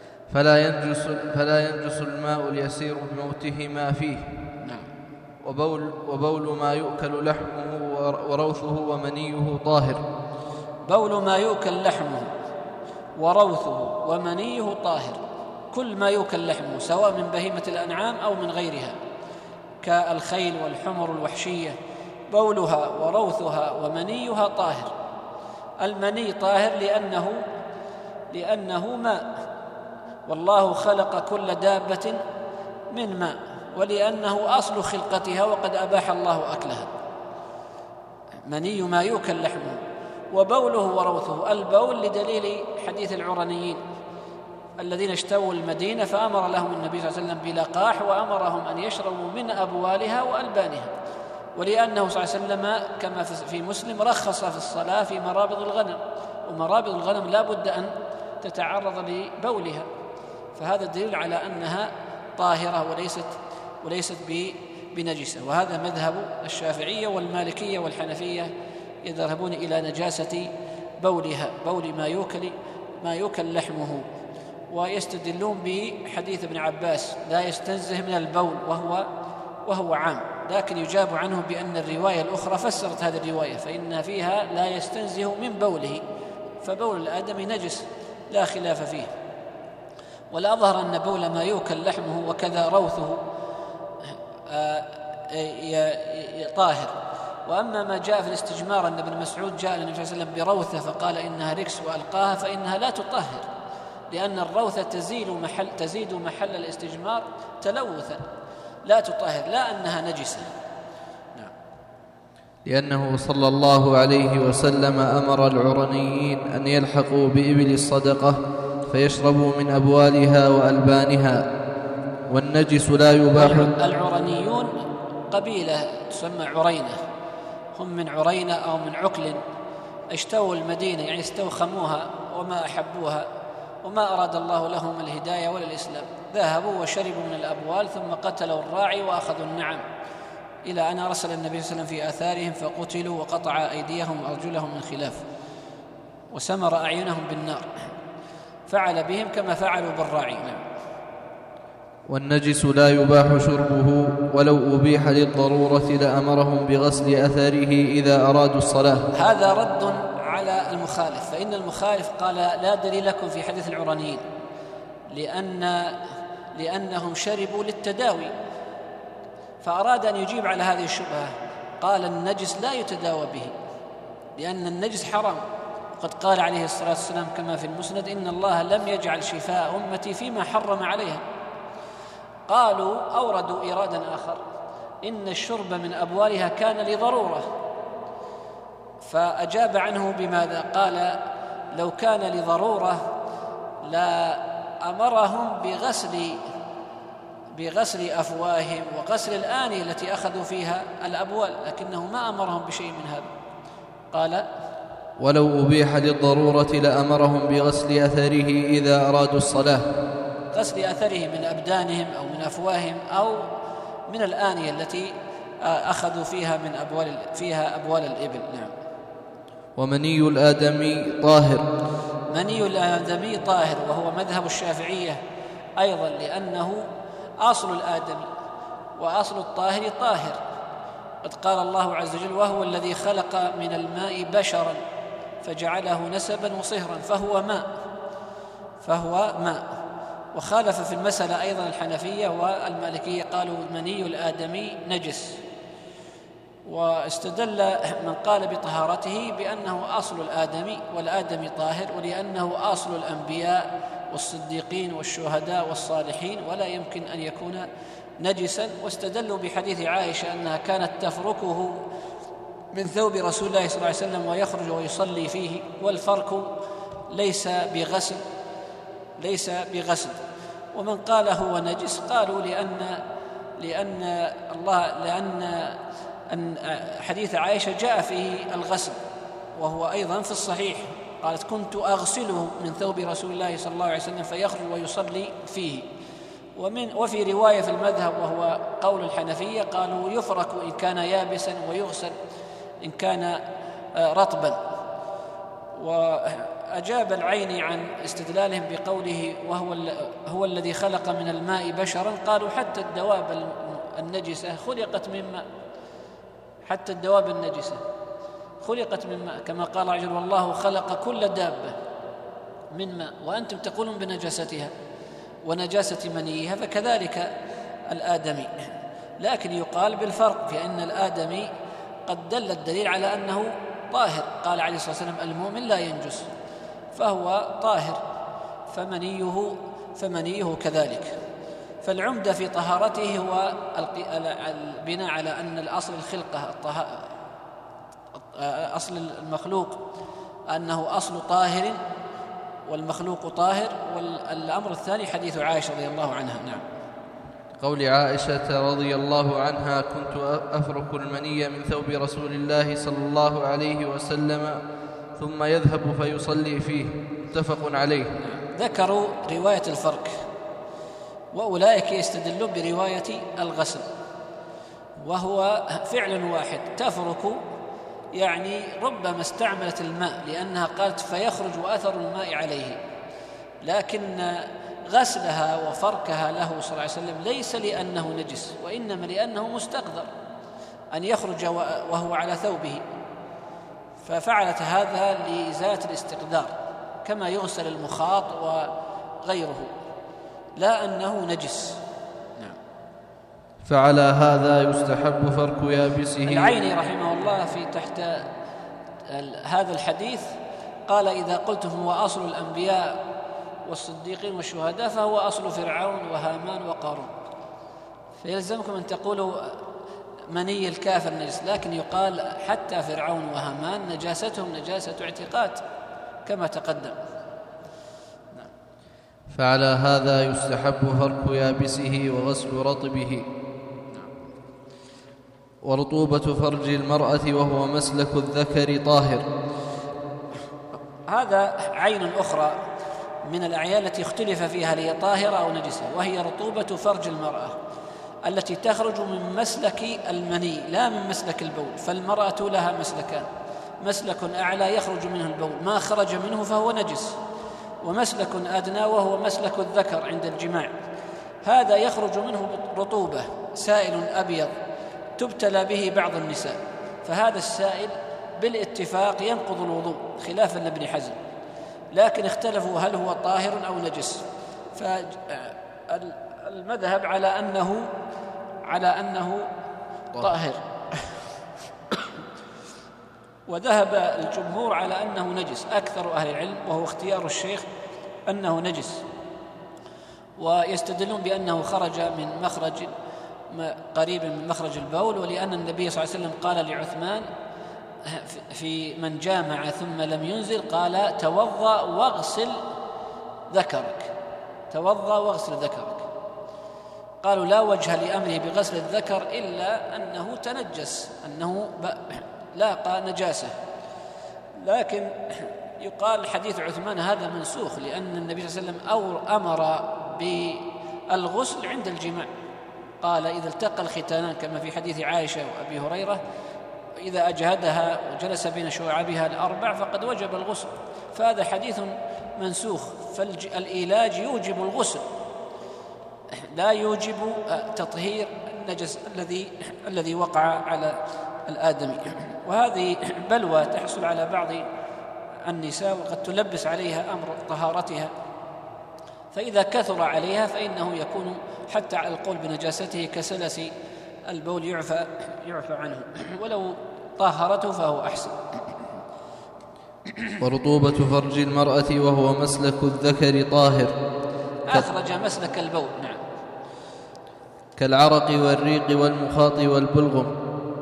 فلا ينجس الماء اليسير بموته ما فيه. نعم. وبول ما يؤكل لحمه وروثه ومنيه طاهر. بول ما يؤكل لحمه وروثه ومنيه طاهر، كل ما يؤكل لحمه سواء من بهيمة الأنعام أو من غيرها كالخيل والحمر الوحشية، بولها وروثها ومنيها طاهر. المني طاهر لأنه ماء، والله خلق كل دابة من ماء، ولأنه أصل خلقتها وقد أباح الله أكلها. مني ما يؤكل لحمه. وبوله وروثه، البول لدليل حديث العرنيين الذين اشتووا المدينة فأمر لهم النبي صلى الله عليه وسلم بلقاح، وأمرهم أن يشربوا من أبوالها وألبانها، ولأنه صلى الله عليه وسلم كما في مسلم رخص في الصلاة في مرابض الغنم، ومرابض الغنم لا بد أن تتعرض لبولها، فهذا دليل على أنها طاهرة وليست بنجسة. وهذا مذهب الشافعية والمالكية والحنفية، يذهبون إلى نجاسة بولها، بول ما يؤكل لحمه، ويستدلون بحديث ابن عباس: لا يستنزه من البول، وهو عام، لكن يجاب عنه بأن الرواية الأخرى فسرت هذه الرواية، فإن فيها لا يستنزه من بوله، فبول الآدمي نجس لا خلاف فيه. والأظهر أن بول ما يؤكل لحمه وكذا روثه طاهر. وأما ما جاء في الاستجمار أن ابن مسعود جاء للنبي صلى الله عليه وسلم بروثة فقال إنها ركس وألقاها، فإنها لا تطهر، لأن الروثة تزيد محل الاستجمار تلوثا، لا تطهر، لا أنها نجسة. نعم. لأنه صلى الله عليه وسلم أمر العرنيين أن يلحقوا بإبل الصدقة فيشربوا من أبوالها وألبانها، والنجس لا يباح. العرنيون قبيلة تسمى عرينة، هم من عرينة أو من عقل، اشتووا المدينة يعني استوخموها وما أحبوها وما أراد الله لهم الهداية ولا الإسلام، ذهبوا وشربوا من الأبوال ثم قتلوا الراعي وأخذوا النعم، إلى أن أرسل النبي صلى الله عليه وسلم في آثارهم فقتلوا وقطع أيديهم وأرجلهم من خلاف وسمر أعينهم بالنار، فعل بهم كما فعلوا بالراعي. والنجس لا يباح شربه، ولو أبيح للضرورة لأمرهم بغسل أثره إذا أرادوا الصلاة. هذا رد على المخالف، فإن المخالف قال لا دليل لكم في حديث العرانيين لأنهم شربوا للتداوي، فأراد أن يجيب على هذه الشبهة، قال النجس لا يتداوى به لأن النجس حرام، وقد قال عليه الصلاة والسلام كما في المسند إن الله لم يجعل شفاء أمتي فيما حرم عليها. قالوا أوردوا إيرادا آخر، إن الشرب من أبوالها كان لضرورة، فأجاب عنه بماذا؟ قال لو كان لضرورة لا أمرهم بغسل أفواههم وغسل الآنية التي أخذوا فيها الأبوال، لكنه ما أمرهم بشيء من هذا. قال ولو أبيح للضرورة لأمرهم بغسل أثره إذا أرادوا الصلاة، غسل أثره من أبدانهم أو من أفواههم أو من الآنية التي أخذوا فيها أبوال الإبل. نعم. ومني الآدمي طاهر. مني الآدمي طاهر، وهو مذهب الشافعية أيضا، لأنه أصل الآدمي، وأصل الطاهر طاهر. قد قال الله عز وجل وهو الذي خلق من الماء بشرا فجعله نسبا وصهرا فهو ماء. وخالف في المسألة أيضا الحنفية والمالكية، قالوا مني الآدمي نجس، واستدل من قال بطهارته بأنه أصل الآدمي، والآدمي طاهر، ولأنه أصل الأنبياء والصديقين والشهداء والصالحين ولا يمكن أن يكون نجسا. واستدلوا بحديث عائشة أنها كانت تفركه من ثوب رسول الله صلى الله عليه وسلم ويخرج ويصلي فيه، والفرك ليس بغسل. ومن قال هو نجس قالوا لأن حديث عائشة جاء فيه الغسل، وهو أيضا في الصحيح، قالت كنت أغسله من ثوب رسول الله صلى الله عليه وسلم فيخرج ويصلي فيه. وفي رواية في المذهب وهو قول الحنفية قالوا يفرك إن كان يابسا ويغسل إن كان رطبا. وأجاب العيني عن استدلالهم بقوله هو الذي خلق من الماء بشرا، قالوا حتى الدواب النجسة خلقت من ماء، حتى الدواب النجسة خلقت من ماء، كما قال عز وجل والله خلق كل دابة من ماء وأنتم تقولون بنجاستها ونجاسة منيها، فكذلك الآدمي. لكن يقال بالفرق، في أن الآدمي قد دل الدليل على أنه طاهر، قال عليه الصلاة والسلام المؤمن لا ينجس، فهو طاهر، فمنيه كذلك. فالعمدة في طهارته هو البناء على أن الأصل الخلقة أصل المخلوق أنه أصل طاهر والمخلوق طاهر. والأمر الثاني حديث عائشة رضي الله عنها. نعم. قول عائشة رضي الله عنها كنت أفرك المني من ثوب رسول الله صلى الله عليه وسلم ثم يذهب فيصلي فيه، متفق عليه. ذكروا رواية الفرك، وأولئك يستدلون برواية الغسل، وهو فعل واحد تفرك، يعني ربما استعملت الماء لأنها قالت فيخرج أثر الماء عليه، لكن غسلها وفركها له صلى الله عليه وسلم ليس لأنه نجس، وإنما لأنه مستقذر أن يخرج وهو على ثوبه، ففعلت هذا لإزالة الاستقذار كما يغسل المخاط وغيره، لا أنه نجس. نعم. فعلى هذا يستحب فرك يابسه. العيني رحمه الله في تحت هذا الحديث قال إذا قلتم هو أصل الأنبياء والصديقين والشهداء فهو أصل فرعون وهامان وقارون، فيلزمكم أن تقولوا مني الكافر نجس، لكن يقال حتى فرعون وهامان نجاستهم نجاسة اعتقاد كما تقدم. فعلى هذا يستحب فرك يابسه وغسل رطبه. ورطوبة فرج المرأة وهو مسلك الذكر طاهر. هذا عين أخرى من الأعيان التي اختلف فيها هل هي طاهرة أو نجسة، وهي رطوبة فرج المرأة التي تخرج من مسلك المني لا من مسلك البول. فالمرأة لها مسلكان، مسلك أعلى يخرج منه البول ما خرج منه فهو نجس، ومسلك أدنى وهو مسلك الذكر عند الجماع. هذا يخرج منه رطوبة، سائل أبيض تبتلى به بعض النساء، فهذا السائل بالاتفاق ينقض الوضوء خلافا لابن حزم، لكن اختلفوا هل هو طاهر أو نجس. فالمذهب على أنه طاهر وذهب الجمهور على أنه نجس، أكثر أهل العلم، وهو اختيار الشيخ أنه نجس، ويستدلون بأنه خرج من مخرج قريب من مخرج البول، ولأن النبي صلى الله عليه وسلم قال لعثمان في من جامع ثم لم ينزل قال توضأ واغسل ذكرك، توضأ واغسل ذكرك. قالوا لا وجه لأمره بغسل الذكر إلا أنه تنجس، أنه لاقى نجاسة، لكن يقال حديث عثمان هذا منسوخ، لأن النبي صلى الله عليه وسلم أمر بالغسل عند الجماع، قال إذا التقى الختانان كما في حديث عائشة وأبي هريرة إذا أجهدها وجلس بين شعابها الأربع فقد وجب الغسل، فهذا حديث منسوخ. فالإيلاج يوجب الغسل لا يوجب تطهير النجس الذي وقع على الآدمي، وهذه بلوى تحصل على بعض النساء وقد تلبس عليها أمر طهارتها، فإذا كثر عليها فإنه يكون حتى على القول بنجاسته كسلس البول يعفى عنه، ولو طهرته فهو أحسن. ورطوبة فرج المرأة وهو مسلك الذكر طاهر، أخرج مسلك البول، نعم، كالعرق والريق والمخاط والبلغم.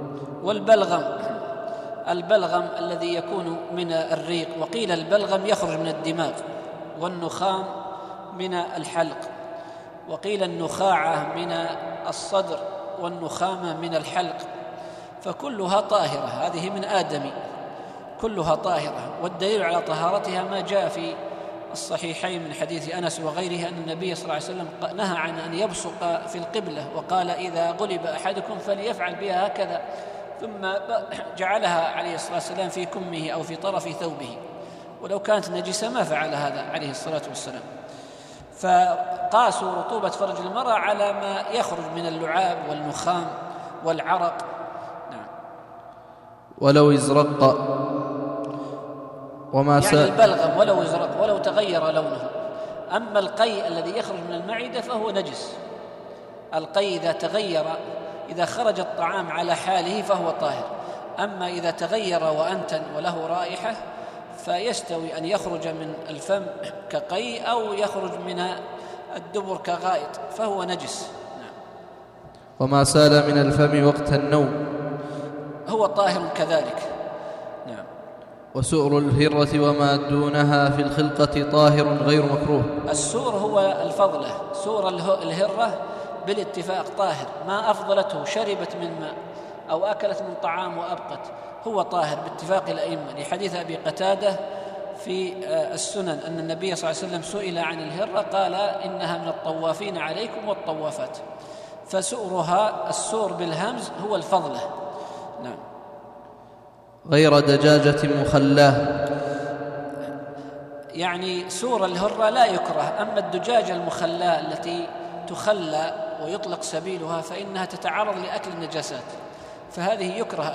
البلغم الذي يكون من الريق، وقيل البلغم يخرج من الدماغ، والنخام من الحلق، وقيل النخاعة من الصدر، والنخامة من الحلق، فكلها طاهرة، هذه من آدم كلها طاهرة. والدليل على طهارتها ما جاء في الصحيحين من حديث أنس وغيره أن النبي صلى الله عليه وسلم نهى عن أن يبصق في القبلة، وقال إذا غلب أحدكم فليفعل بها هكذا، ثم جعلها عليه الصلاة والسلام في كمه أو في طرف ثوبه، ولو كانت نجسة ما فعل هذا عليه الصلاة والسلام. فقاسوا رطوبة فرج المرأة على ما يخرج من اللعاب والنخام والعرق. نعم. ولو ازرق وما يعني البلغم ولو ازرق ولو تغير لونه. أما القيء الذي يخرج من المعدة فهو نجس، القيء إذا تغير، إذا خرج الطعام على حاله فهو طاهر، أما إذا تغير وأنتن وله رائحة فيستوي أن يخرج من الفم كقيء أو يخرج من الدبر كغائط فهو نجس. نعم. وما سال من الفم وقت النوم هو طاهر كذلك. نعم. وسؤر الهرة وما دونها في الخلقة طاهر غير مكروه. السؤر هو الفضلة، سؤر الهرة بالاتفاق طاهر، ما أفضلته شربت من ماء أو أكلت من طعام وأبقت هو طاهر باتفاق الأئمة، لحديث أبي قتادة في السنن أن النبي صلى الله عليه وسلم سئل عن الهرة قال إنها من الطوافين عليكم والطوافات، فسؤرها السؤر بالهمز هو الفضلة. نعم. غير دجاجة مخلاه، يعني سؤر الهرة لا يكره، أما الدجاجة المخلاة التي تخلى ويطلق سبيلها فإنها تتعرض لأكل النجاسات، فهذه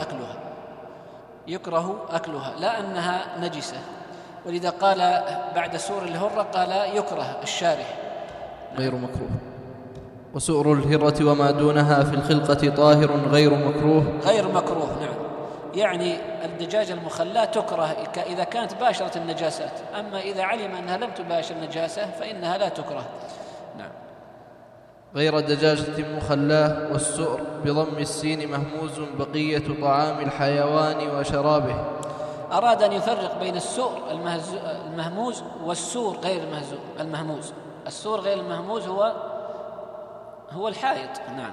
يكره أكلها لا أنها نجسة، ولذا قال بعد سؤر الهرة قال يكره الشارح غير مكروه. وسؤر الهرة وما دونها في الخلقة طاهر غير مكروه. نعم. يعني الدجاجة المخلاة تكره إذا كانت باشرة النجاسات، أما إذا علم أنها لم تباشر النجاسة فإنها لا تكره. نعم. غير دجاجة مخلاه. والسؤر بضم السين مهموز بقية طعام الحيوان وشرابه. أراد أن يفرق بين السؤر المهموز والسور غير المهموز. السور غير المهموز هو الحائط. نعم.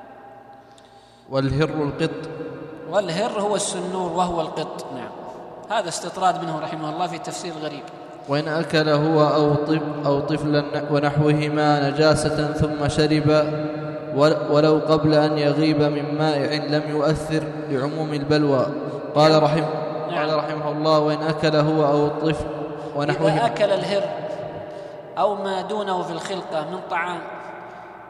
والهر هو السنور وهو القط. نعم. هذا استطراد منه رحمه الله في تفسير غريب. وإن أكل هو أو طفلا ونحوهما نجاسة ثم شرب ولو قبل أن يغيب من مائع لم يؤثر لعموم البلوى. قال رحمه الله: وإن أكل هو أو الطفل ونحوهما، إذا أكل الهر أو ما دونه في الخلقة من طعام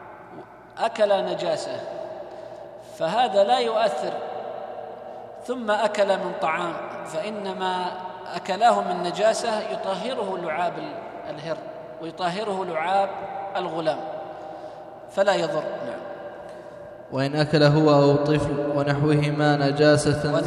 أكل نجاسة فهذا لا يؤثر، ثم أكل من طعام، فإن ما أكلاه من نجاسة يطهره لعاب الهر ويطهره لعاب الغلام فلا يضر. نعم. وإن أكل هو أو طفل ونحوهما نجاسة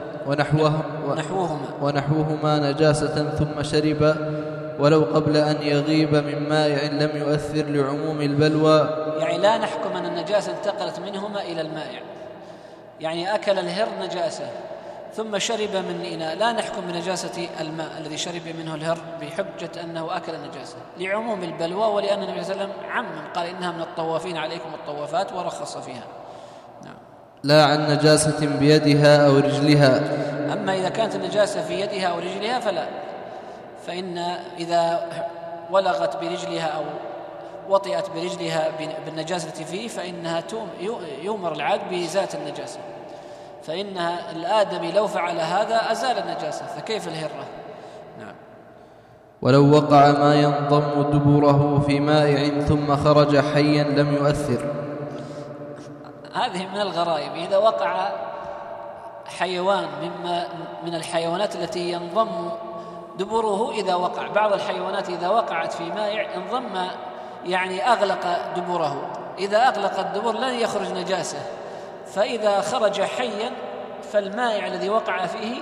ونحوهما نجاسة ثم شرب ولو قبل أن يغيب من مائع لم يؤثر لعموم البلوى. يعني لا نحكم أن النجاسة انتقلت منهما إلى المائع، يعني أكل الهر نجاسة ثم شرب من إناء، لا نحكم بنجاسة الماء الذي شرب منه الهر بحجة أنه أكل النجاسة لعموم البلوى، ولأن النبي صلى الله عليه وسلم عمم قال إنها من الطوافين عليكم الطوافات ورخص فيها. نعم. لا عن نجاسة بيدها أو رجلها. أما إذا كانت النجاسة في يدها أو رجلها فلا، فإن إذا ولغت برجلها أو وطئت برجلها بالنجاسة فيه فإنها يؤمر العاد بإزالة النجاسة، فإنها الآدمي لو فعل هذا أزال النجاسة، فكيف الهرة؟ نعم. ولو وقع ما ينضم دبره في مائع ثم خرج حيا لم يؤثر. هذه من الغرائب. إذا وقع حيوان من الحيوانات التي ينضم دبره، إذا وقع بعض الحيوانات إذا وقعت في مائع انضم، يعني أغلق دبره، إذا أغلق الدبر لن يخرج نجاسة، فإذا خرج حيا فالمائع الذي وقع فيه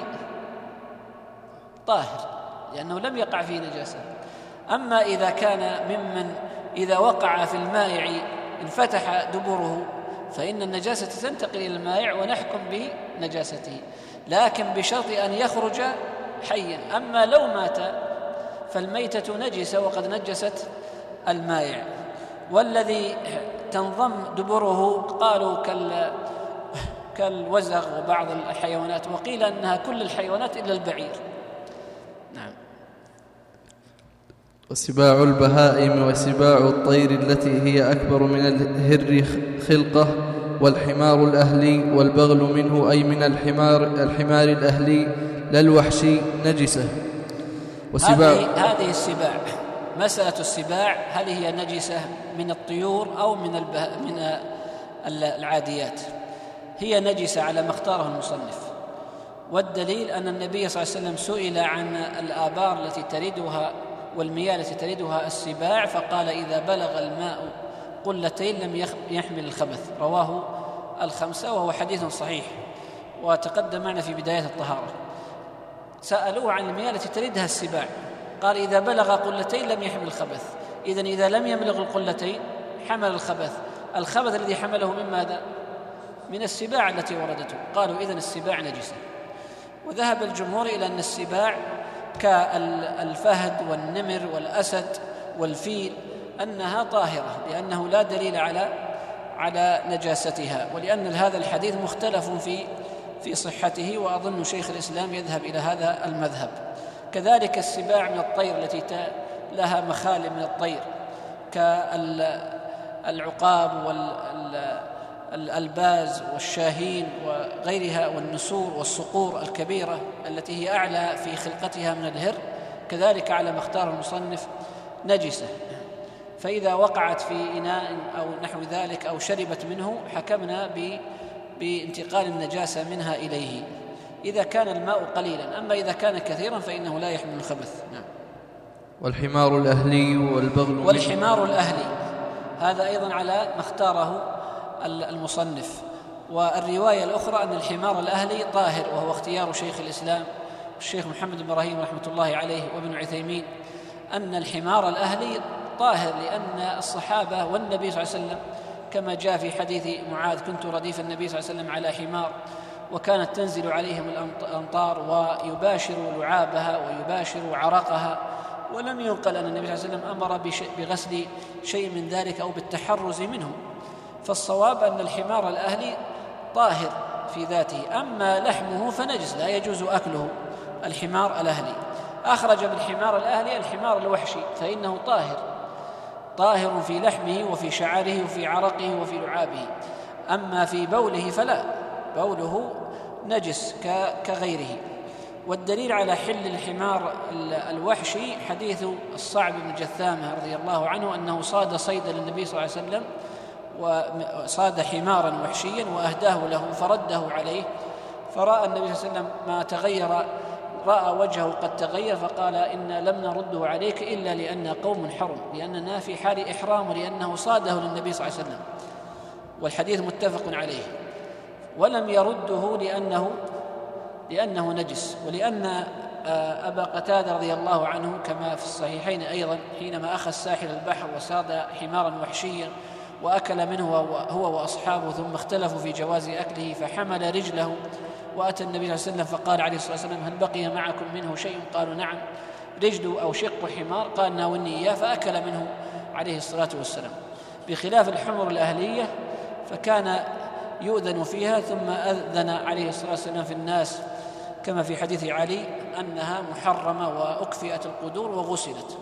طاهر لأنه لم يقع فيه نجاسة. أما إذا كان ممن إذا وقع في المائع انفتح دبره فإن النجاسة تنتقل إلى المائع ونحكم بنجاسته، لكن بشرط أن يخرج حيا. أما لو مات فالميتة نجسة وقد نجست المائع. والذي تنضم دبره قالوا كالوزغ وبعض الحيوانات، وقيل أنها كل الحيوانات إلا البعير. نعم. وسباع البهائم وسباع الطير التي هي أكبر من الهر خلقة، والحمار الأهلي والبغل منه أي من الحمار الأهلي لا الوحشي نجسة. هذه السباع، مسألة السباع هل هي نجسة من الطيور أو من العاديات؟ هي نجسة على ما اختاره المصنف، والدليل أن النبي صلى الله عليه وسلم سئل عن الآبار التي تردها والمياه التي تردها السباع فقال إذا بلغ الماء قلتين لم يحمل الخبث، رواه الخمسة وهو حديث صحيح وتقدم معنا في بداية الطهارة. سألوه عن المياه التي تردها السباع قال إذا بلغ قلتين لم يحمل الخبث، إذن إذا لم يبلغ القلتين حمل الخبث. الخبث الذي حمله من ماذا؟ من السباع التي وردته. قالوا إذن السباع نجسة. وذهب الجمهور إلى أن السباع كالفهد والنمر والأسد والفيل أنها طاهرة، لأنه لا دليل على نجاستها، ولأن هذا الحديث مختلف في صحته، وأظن شيخ الإسلام يذهب إلى هذا المذهب. كذلك السباع من الطير التي لها مخالب من الطير كالعقاب والألباز والشاهين وغيرها، والنسور والصقور الكبيرة التي هي أعلى في خلقتها من الهر، كذلك على ما اختار المصنف نجسة. فإذا وقعت في إناء أو نحو ذلك أو شربت منه حكمنا بانتقال النجاسة منها إليه إذا كان الماء قليلا. أما إذا كان كثيرا فإنه لا يحمل الخبث. نعم. والحمار الأهلي والحمار الأهلي هذا أيضا على ما اختاره المصنف. والرواية الأخرى أن الحمار الأهلي طاهر، وهو اختيار شيخ الإسلام الشيخ محمد بن إبراهيم رحمة الله عليه وابن عثيمين، أن الحمار الأهلي طاهر، لأن الصحابة والنبي صلى الله عليه وسلم كما جاء في حديث معاذ كنت رديف النبي صلى الله عليه وسلم على حمار وكانت تنزل عليهم الأمطار ويباشر لعابها ويباشر عرقها، ولم ينقل أن النبي صلى الله عليه وسلم أمر بغسل شيء من ذلك أو بالتحرز منه. فالصواب أن الحمار الأهلي طاهر في ذاته، أما لحمه فنجس لا يجوز أكله. الحمار الأهلي أخرج بالحمار الأهلي الحمار الوحشي فإنه طاهر في لحمه وفي شعره وفي عرقه وفي لعابه. أما في بوله فلا، بوله نجس كغيره. والدليل على حل الحمار الوحشي حديث الصعب بن جثامة رضي الله عنه أنه صاد صيدا للنبي صلى الله عليه وسلم وصاد حمارا وحشيا وأهداه له فرده عليه، فرأى النبي صلى الله عليه وسلم ما تغير، رأى وجهه قد تغير، فقال إنا لم نرده عليك إلا لأن قوم حرم، لأننا في حال إحرام، لأنه صاده للنبي صلى الله عليه وسلم، والحديث متفق عليه. ولم يرده لأنه نجس، ولأن أبا قتادة رضي الله عنه كما في الصحيحين أيضا حينما أخذ ساحل البحر وصاد حمارا وحشيا وأكل منه هو وأصحابه، ثم اختلفوا في جواز أكله، فحمل رجله وأتى النبي صلى الله عليه وسلم فقال عليه الصلاة والسلام: هل بقي معكم منه شيء؟ قالوا: نعم، رجل أو شق حمار. قال: ناولني إياه، فأكل منه عليه الصلاة والسلام. بخلاف الحمر الأهلية فكان يؤذن فيها، ثم أذن عليه الصلاة والسلام في الناس كما في حديث علي أنها محرمة وأكفئت القدور وغسلت.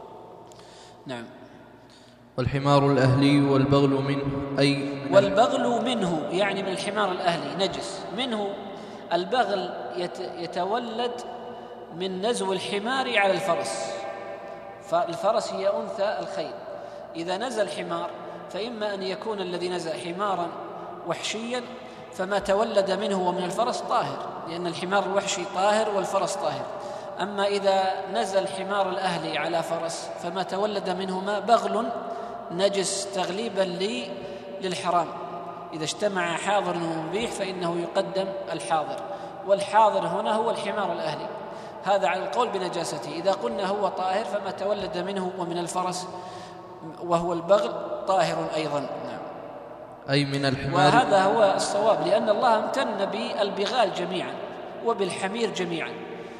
نعم. والحمار الأهلي والبغل منه، والبغل منه يعني من الحمار الأهلي نجس. منه البغل يتولد من نزو الحمار على الفرس، فالفرس هي أنثى الخيل. إذا نزل الحمار فإما أن يكون الذي نزل حمارا وحشيا، فما تولد منه ومن الفرس طاهر، لأن الحمار الوحشي طاهر والفرس طاهر. أما إذا نزل حمار الأهلي على فرس فما تولد منهما بغل نجس تغليبا للحرام. إذا اجتمع حاضر ومبيح فإنه يقدم الحاضر، والحاضر هنا هو الحمار الأهلي، هذا على القول بنجاسته. إذا قلنا هو طاهر فما تولد منه ومن الفرس وهو البغل طاهر أيضا. نعم. أي من الحمار. وهذا هو الصواب، لأن الله امتن بالبغال جميعا وبالحمير جميعا،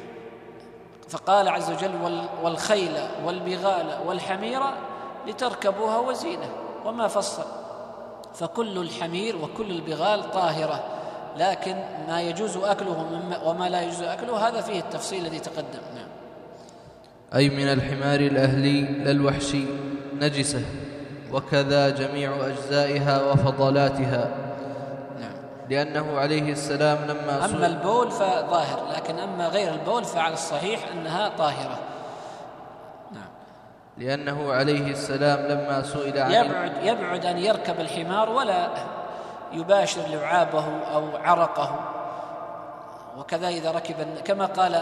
فقال عز وجل: والخيل والبغال والحمير لتركبوها وزينة، وما فصل، فكل الحمير وكل البغال طاهرة، لكن ما يجوز أكله وما لا يجوز أكله هذا فيه التفصيل الذي تقدم. نعم. أي من الحمار الأهلي لا الوحشي نجسة، وكذا جميع أجزائها وفضلاتها. نعم. لأنه عليه السلام لما أما البول فظاهر، لكن أما غير البول فعلى الصحيح أنها طاهرة. نعم. لأنه عليه السلام لما سئل عن يبعد أن يركب الحمار ولا يباشر لعابه أو عرقه، وكذا إذا ركب، كما قال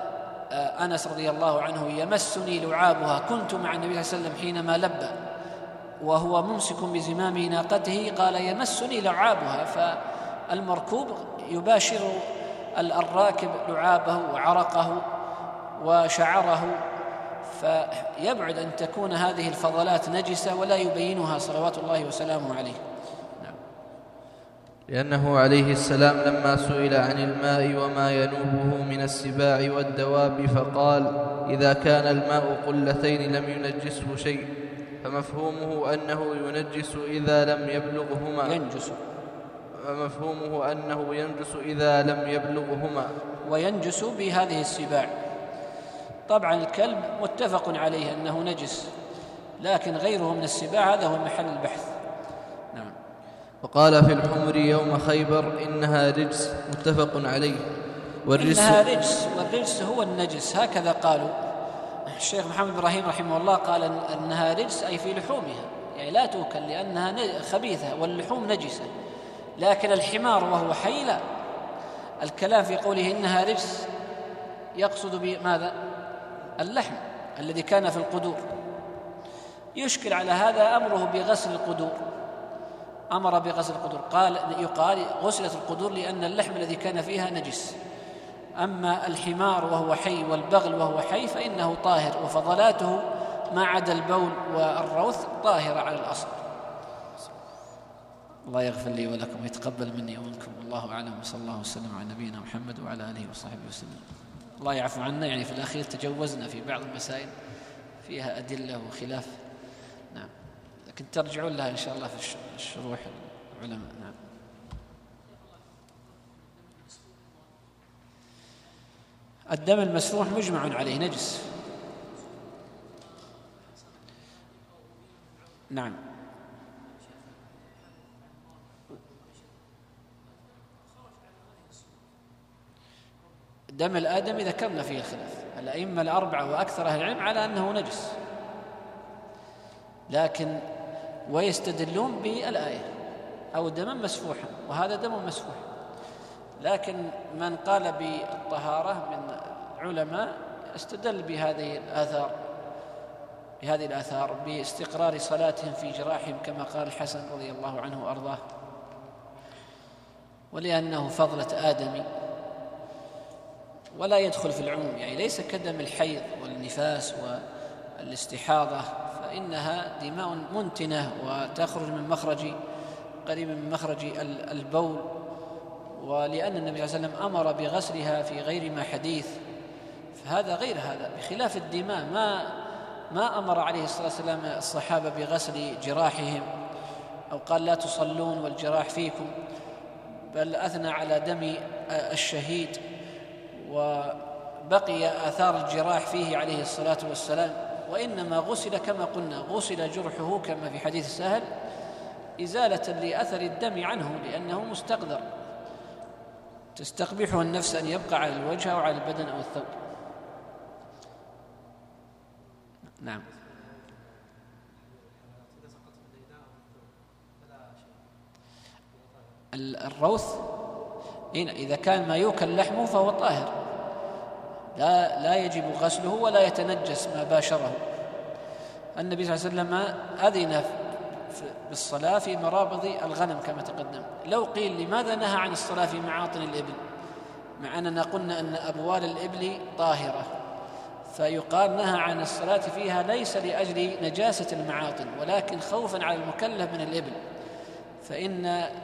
أنس رضي الله عنه: يمسني لعابها، كنت مع النبي صلى الله عليه وسلم حينما لبى وهو ممسك بزمام ناقته، قال: يمسني لعابها، فالمركوب يباشر الراكب لعابه وعرقه وشعره، فيبعد أن تكون هذه الفضلات نجسة ولا يبينها صلوات الله وسلامه عليه. نعم. لأنه عليه السلام لما سئل عن الماء وما ينوبه من السباع والدواب فقال: إذا كان الماء قلتين لم ينجسه شيء، فمفهومه أنه ينجس إذا لم يبلغهما، فمفهومه أنه ينجس إذا لم يبلغهما، وينجس بهذه السباع. طبعا الكلب متفق عليه أنه نجس، لكن غيره من السباع هذا هو محل البحث. نعم. وقال في الحمر يوم خيبر: إنها رجس، متفق عليه. إنها رجس، والرجس هو النجس، هكذا قالوا. الشيخ محمد إبراهيم رحمه الله قال أنها رجس أي في لحومها، يعني لا تؤكل لأنها خبيثة واللحوم نجسة. لكن الحمار وهو حي لا. الكلام في قوله إنها رجس يقصد بماذا؟ اللحم الذي كان في القدور. يشكل على هذا أمره بغسل القدور، أمر بغسل القدور، يقال غسلت القدور لأن اللحم الذي كان فيها نجس. أما الحمار وهو حي والبغل وهو حي فإنه طاهر، وفضلاته ما عدا البول والروث طاهرة على الأصل. الله يغفر لي ولكم ويتقبل مني ومنكم، والله أعلم، وصلى الله وسلم على نبينا محمد وعلى آله وصحبه وسلم. الله يعفو عنا، يعني في الأخير تجوزنا في بعض المسائل فيها أدلة وخلاف. نعم. لكن ترجعون لها إن شاء الله في الشروح العلماء. نعم. الدم المسفوح مجمع عليه نجس. نعم. دم الآدمي ذكرنا فيه الخلاف، الأئمة الأربعة وأكثر أهل العلم على أنه نجس، لكن ويستدلون بالآية أو دما مسفوحا، وهذا دم مسفوح. لكن من قال بالطهارة من علماء استدل بهذه الآثار باستقرار صلاتهم في جراحهم كما قال الحسن رضي الله عنه وأرضاه، ولأنه فضلة آدمي ولا يدخل في العموم، يعني ليس كدم الحيض والنفاس والاستحاضة، فإنها دماء منتنة وتخرج من مخرج قريب من مخرج البول، ولأن النبي صلى الله عليه وسلم أمر بغسلها في غير ما حديث، فهذا غير هذا، بخلاف الدماء ما أمر عليه الصلاة والسلام الصحابة بغسل جراحهم أو قال لا تصلون والجراح فيكم، بل أثنى على دم الشهيد وبقي آثار الجراح فيه عليه الصلاة والسلام، وإنما غسل كما قلنا، غسل جرحه كما في حديث سهل إزالة لأثر الدم عنه، لأنه مستقذر تستقبحه النفس أن يبقى على الوجه أو على البدن أو الثوب. نعم. الروث إذا كان ما يؤكل لحمه فهو طاهر، لا يجب غسله ولا يتنجس ما باشره. النبي صلى الله عليه وسلم أذن بالصلاة في مرابض الغنم كما تقدم. لو قيل لماذا نهى عن الصلاة في معاطن الإبل مع أننا قلنا أن أبوال الإبل طاهرة، فيقال نهى عن الصلاة فيها ليس لأجل نجاسة المعاطن ولكن خوفا على المكلف من الإبل، فإن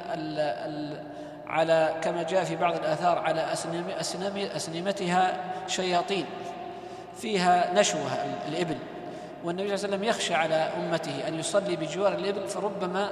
على كما جاء في بعض الآثار على أسنمتها شياطين فيها نشوة الإبل، والنبي صلى الله عليه وسلم يخشى على أمته أن يصلي بجوار الإبل، فربما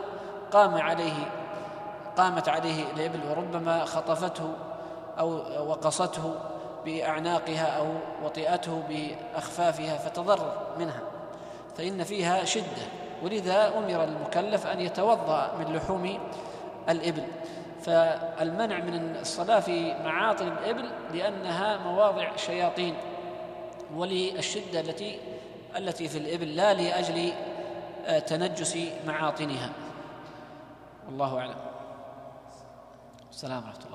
قامت عليه الإبل، وربما خطفته أو وقصته بأعناقها أو وطئته بأخفافها فتضرر منها، فإن فيها شدة، ولذا أمر المكلف أن يتوضأ من لحوم الإبل. فالمنع من الصلاة في معاطن الإبل لأنها مواضع شياطين، وللشدة التي في الإبل، لا لأجل تنجس معاطنها. والله أعلم. السلام ورحمة الله.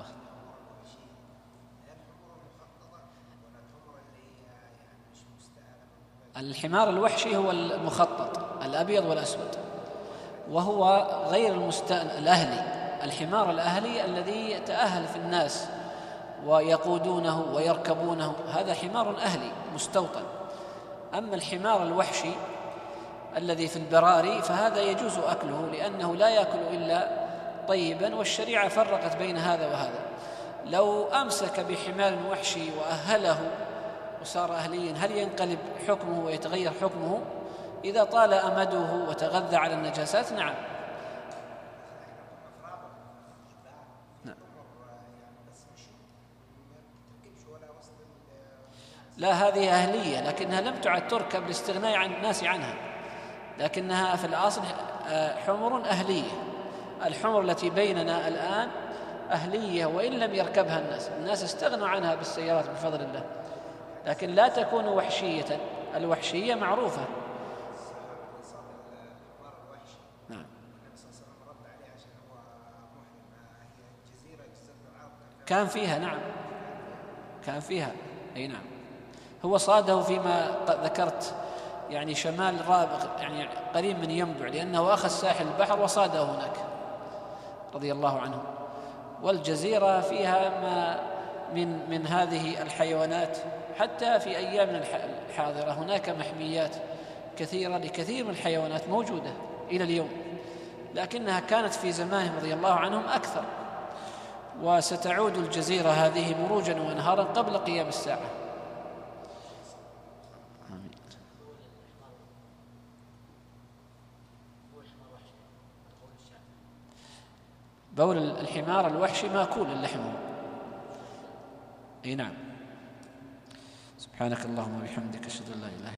الحمار الوحشي هو المخطط الأبيض والأسود، وهو غير الأهلي. الحمار الأهلي الذي يتأهل في الناس ويقودونه ويركبونه، هذا حمار أهلي مستوطن. أما الحمار الوحشي الذي في البراري فهذا يجوز أكله لأنه لا يأكل إلا طيبا، والشريعة فرقت بين هذا وهذا. لو أمسك بحمار وحشي وأهله وصار أهليا، هل ينقلب حكمه ويتغير حكمه إذا طال أمده وتغذى على النجاسات؟ نعم. لا، هذه أهلية لكنها لم تعد تركب لاستغناء عن الناس عنها، لكنها في الأصل حمر أهلية. الحمر التي بيننا الآن أهلية وإن لم يركبها الناس استغنوا عنها بالسيارات بفضل الله، لكن لا تكون وحشية. الوحشية معروفة. نعم. كان فيها، نعم كان فيها، أي نعم. هو صاده فيما ذكرت، يعني شمال رابغ، يعني قريب من ينبع، لأنه أخذ ساحل البحر وصاده هناك رضي الله عنه. والجزيرة فيها ما من هذه الحيوانات، حتى في أيامنا الحاضرة هناك محميات كثيرة لكثير من الحيوانات موجودة إلى اليوم، لكنها كانت في زمانهم رضي الله عنهم أكثر، وستعود الجزيرة هذه مروجا وانهارا قبل قيام الساعة. بول الحمار الوحشي ماكول اللحم. اي نعم. سبحانك اللهم وبحمدك اشهد ان لا اله الا انت